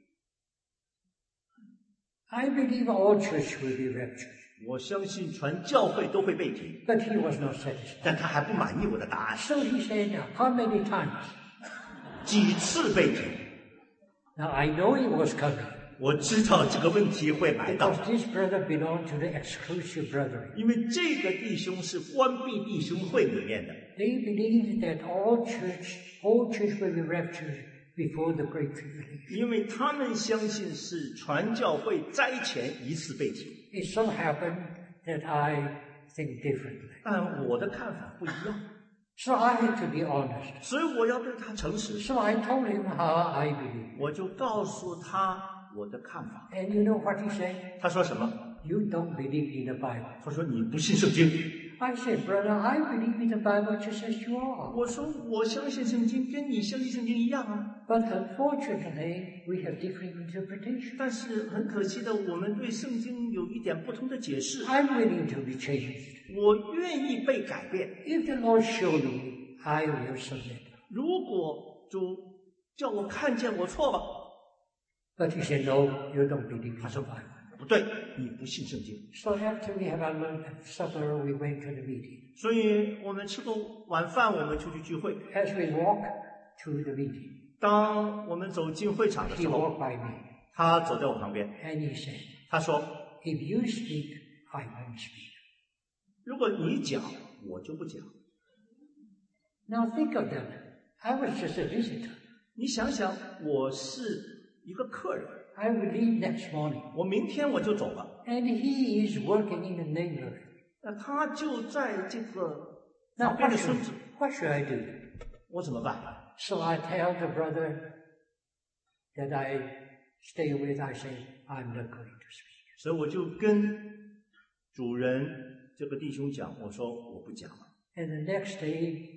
I believe all church will be raptured. 我相信全教会都会背题， But he was not satisfied. 但他还不满意我的答案。 So he said, how many times? 几次背题？ Now I know it was coming. 我知道这个问题会来到， Because this brother belonged to the exclusive brethren. 因为这个弟兄是关闭弟兄会里面的。 They believe that all church, all church will be raptured before the great tribulation. 因为他们相信是传教会灾前一次背题， It so happened that I think differently. 但我的看法不一样， So I had to be honest. 所以我要对他诚实。 So I told him how I believe. 我就告诉他我的看法。 And you know what he said? 他说什么？ You don't believe in the Bible. 他说你不信圣经。 I said, brother, I believe in the Bible just as you are. 我说我相信圣经，跟你相信圣经一样啊。 But unfortunately, we have different interpretations. 但是很可惜的，我们对圣经有一点不同的解释。 I'm willing to be changed. 我愿意被改变。 If the Lord show me, I will submit. 如果主叫我看见我错了， But he said, no, you don't believe in the Bible. 不对，你不信圣经。 So after we have our supper, we went to the meeting. 所以我们吃过晚饭，我们出去聚会。 As we walked to the meeting, 当我们走进会场的 he 时候， walked by me 他走在我旁边， and he said, 他说 if you speak, I won't speak.：“ 如果你讲，我就不讲。 Now think of that. I was just a visitor. ” 你想想，我是一个客人， I will leave next morning. 我明天我就走了。 And he is working in the neighborhood. 那他就在这个 Now 旁边 what 的 should, 村子， what should I do? 我怎么办？ So I tell the brother that I stay with, I say, I'm not going to speak. 所以我就跟主人这个弟兄讲，我说我不讲了。 And the next day,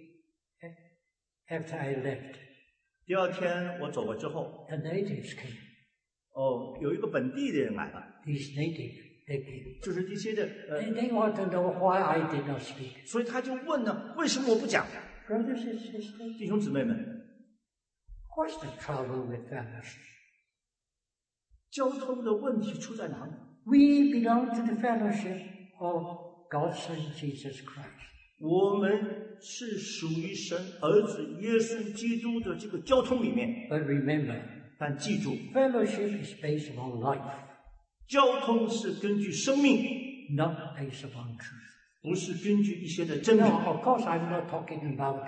after I left, 第二天我走了之后， the natives came. 哦，有一个本地的人来了， These natives, they came. 就是这些的呃， And they want to know why I did not speak. 所以他就问呢，为什么我不讲？ Brothers and sisters, 弟兄姊妹们， what's the trouble with fellowship? 交通的问题出在哪里？ We belong to the fellowship of God's Son Jesus Christ. 我们是属于神儿子耶稣基督的这个交通里面， But remember, 但记住， fellowship is based upon life, 交通是根据生命， not based upon truth. 不是根据一些的真理。 Now, of course, I'm not talking about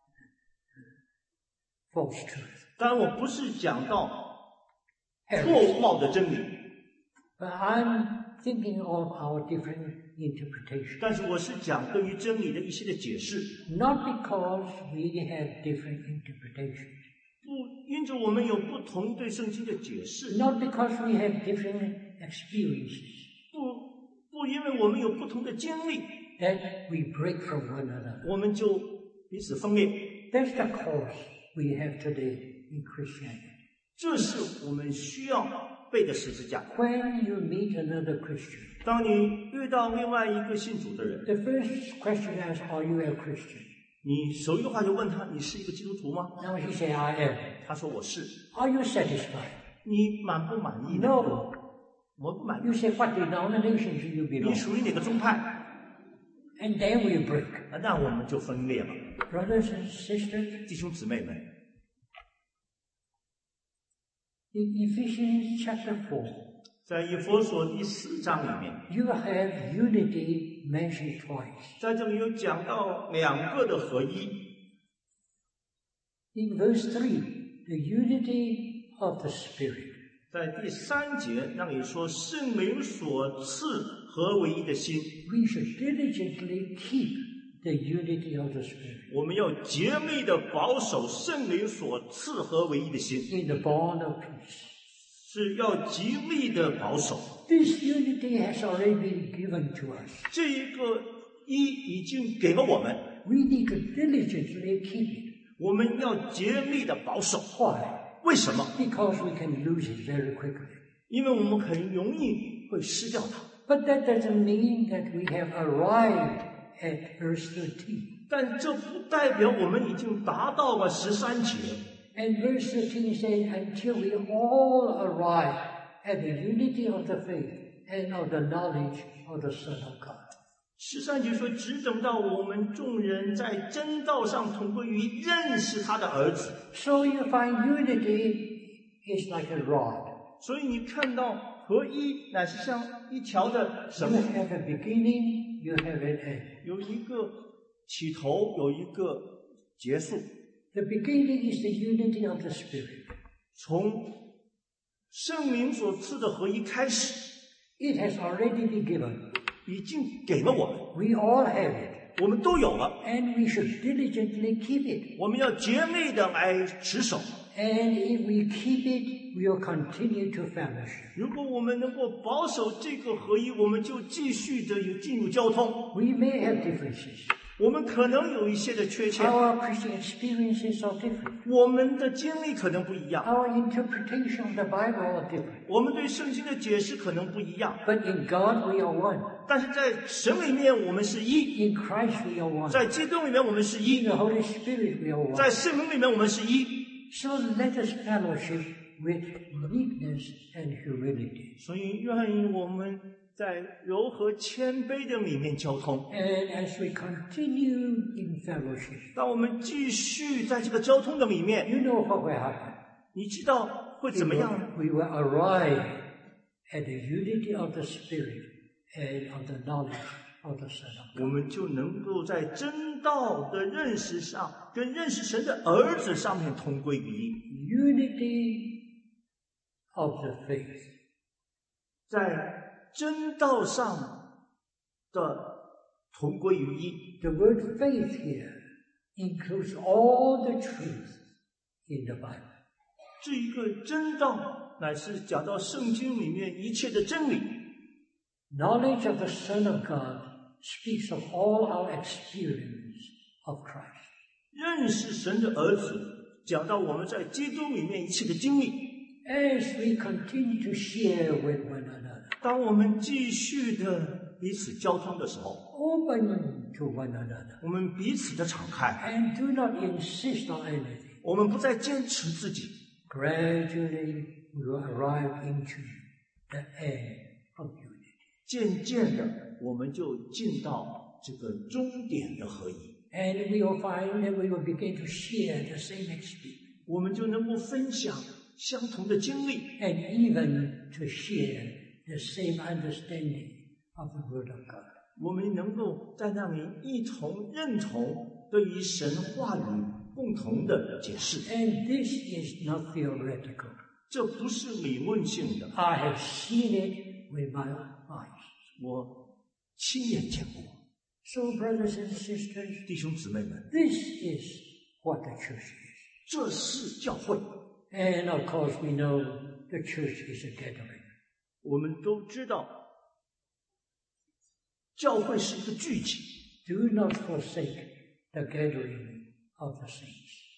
false truth. 当然，我不是讲到错 Heresy. 冒的真理， But I'm thinking of our different interpretations. 但是我是讲对于真理的一些的解释。 Not because we have different interpretations. 不，因着我们有不同对圣经的解释， Not because we have different experiences. 不不因为我们有不同的经历， That we break from one another. 我们就彼此分裂。 That's the cause we have today in Christianity. 这是我们需要背的十字架。 When you meet another Christian, 当你遇到另外一个信主的人， the first question is, are you a Christian? 你首一句话就问他：“你是一个基督徒吗 Now he say, I am. ？” 他说：“我是。 Are you satisfied? ” 你满不满意呢？ No. 我不满意。 You say, what denomination do you 你 belong? 属于哪个宗派？ And then we break. 那我们就分裂了。 Brothers and sisters, 弟兄姊妹们， in Ephesians chapter four, 在以弗所第四章里面， you have unity mentioned twice. 在这里有讲到两个的合一。 In verse three, the unity of the Spirit. 在第三节那里说，圣灵所赐合为一的心， We should diligently keep the unity of the Spirit 我们要竭力的保守圣灵所赐合为一的心， in the bond of peace. 是要极力的保守。 This unity has already been given to us. 这一个一已经给了我们， We need to diligently keep it. 我们要竭力的保守。 Why? 为什么？ Because we can lose it very quickly. 因为我们很容易会失掉它。 But that doesn't mean that we have arrived at verse thirteen. 但这不代表我们已经达到了十三节。 And verse thirteen says, until we all arrive at the unity of the faith and of the knowledge of the Son of God. 十三节说，只等到我们众人在真道上同归于认识他的儿子。 So you find unity is like a rod. 所以你看到合一乃是像一条的 You 绳子， have a beginning, you have an end. 有一个起头，有一个结束。 The beginning is the unity of the Spirit. 从圣灵所赐的合一开始， It has already been given. 已经给了我们， We all have it. 我们都有了。 And we should diligently keep it. 我们要竭力的来持守。 And if we keep it, we will continue to fellowship. 如果我们能够保守这个合一，我们就继续的有进入交通。 We may have differences. 我们可能有一些的缺陷， Our Christian experiences are different. 我们的经历可能不一样， Our interpretation of the Bible are different. 我们对圣经的解释可能不一样。 But in God we are one. 但是在神里面我们是一， In Christ we are one. 在基督里面我们是 In 一， the Holy Spirit we are 在 one. 圣灵里面我们是一。 So let us fellowship with meekness and humility. 所以愿意我们在柔和谦卑的里面交通。 And as we continue in fellowship, 当我们继续在这个交通的里面， you know what will happen. 你知道会 We 怎么样？ will, we will arrive at the unity of the Spirit and of the knowledge of the Son of God. 我们就能够在真道的认识上，跟认识神的儿子上面同归于一。 Unity of the faith. 在真道上的同归于一。 The word faith here includes all the truth in the Bible. 这一个真道乃是讲到圣经里面一切的真理。 Knowledge of the Son of God speaks of all our experience of Christ. 认识神的儿子，讲到我们在基督里面一切的经历。 As we continue to share with one another, 当我们继续的彼此交通的时候， open to one another, 我们彼此的敞开， and do not insist on anything. 我们不再坚持自己， Gradually, we will arrive into the end of unity. 渐渐的我们就进到这个终点的合一， And we will find that we will begin to share the same experience, 我们就能够分享相同的经历， and even to share the same understanding of the Word of God. 我们能够在那里一同认同对于神话语共同的解释。 And this is not theoretical. 这不是理论性的， I have seen it with my eyes. 我亲眼见过。 So, brothers and sisters, 弟兄姊妹们， this is what the church is. 这是教会。 And of course, we know the church is a gathering. 我们都知道，教会是一个聚集。 Do not forsake the gathering of the saints.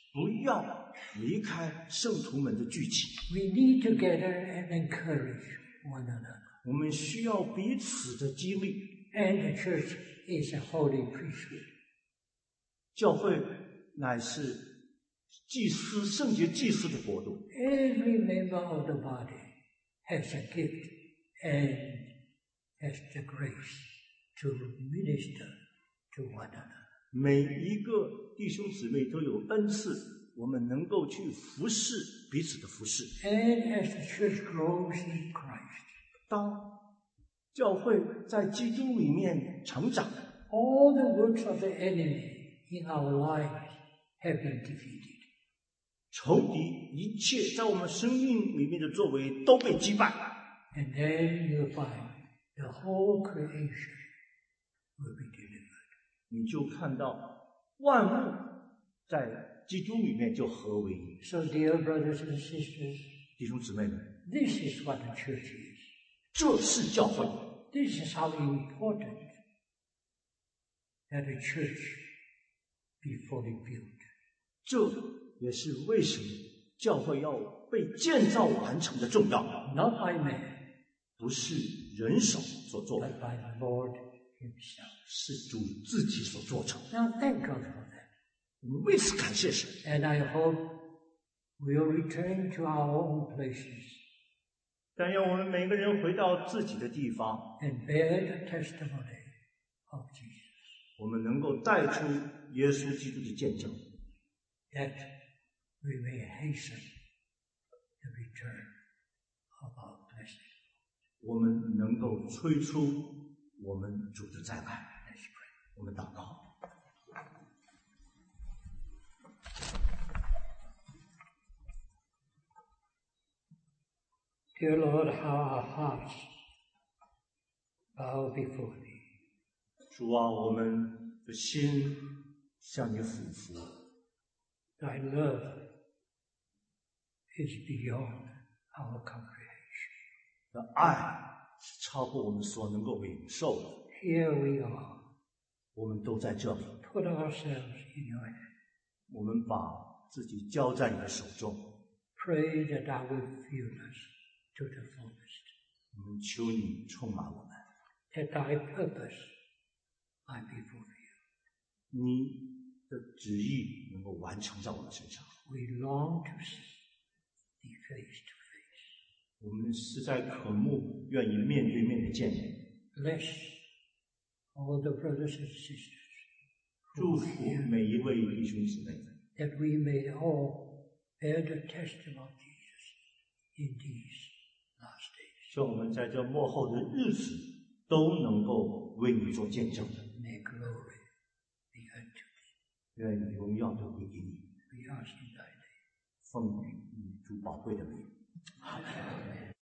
不要离开圣徒们的聚集。 We need to gather and encourage one another. 我们需要彼此的激励。 And the church is a holy priesthood. 教会乃是祭司、圣洁祭司的国度。 Every member of the body has a gift and has the grace to minister to one another. 每一个弟兄姊妹都有恩赐，我们能够去服侍彼此的服侍。 And as the church grows in Christ, 当教会在基督里面成长， all the works of the enemy in our lives have been defeated. 仇敌一切在我们生命里面的作为都被击败， And then you'll find the whole creation will be delivered. 你就看到万物在基督里面就合为一。 So, dear brothers and sisters, 弟兄姊妹们， this is what the church is. 这是教会， This is how important that the church be fully built. 这也是为什么教会要被建造完成的重要， Not by man, 不是人手所做 but 的， by the Lord himself. 是主自己所做成。 Now, thank God for that. 我们为此感谢神。 And I hope we'll return to our own places 但愿我们每个人回到自己的地方， and bear the testimony of Jesus, 我们能够带出耶稣基督的见证， that we may hasten the return of our blessed. 我们能够催出我们主的再来。 Let's pray. 我们祷告。 Dear Lord, how our hearts bow before Thee. 主啊，我们的心向你俯伏， Thy love is beyond our comprehension. 的爱是超过我们所能够领受的。 Here we are. 我们都在这里， Put ourselves in Your hand. 我们把自己交在你的手中。 Pray that Thou wilt fill us to the fullest, 我们求你充满我们， that Thy purpose might be fulfilled. 你的旨意能够完成在我们身上。 We long to see Thee face to face. 我们实在渴慕，愿意面对面的见你。 Bless all the brothers and sisters 祝 who 福 are here, 每一位弟兄姊妹， that we may all bear the testimony of Jesus in these last days. 希望我们在这末后的日子都能够为你做见证。 May glory be unto Thee. 愿荣耀都归给你， We ask in Thy name. 奉你主宝贵的名。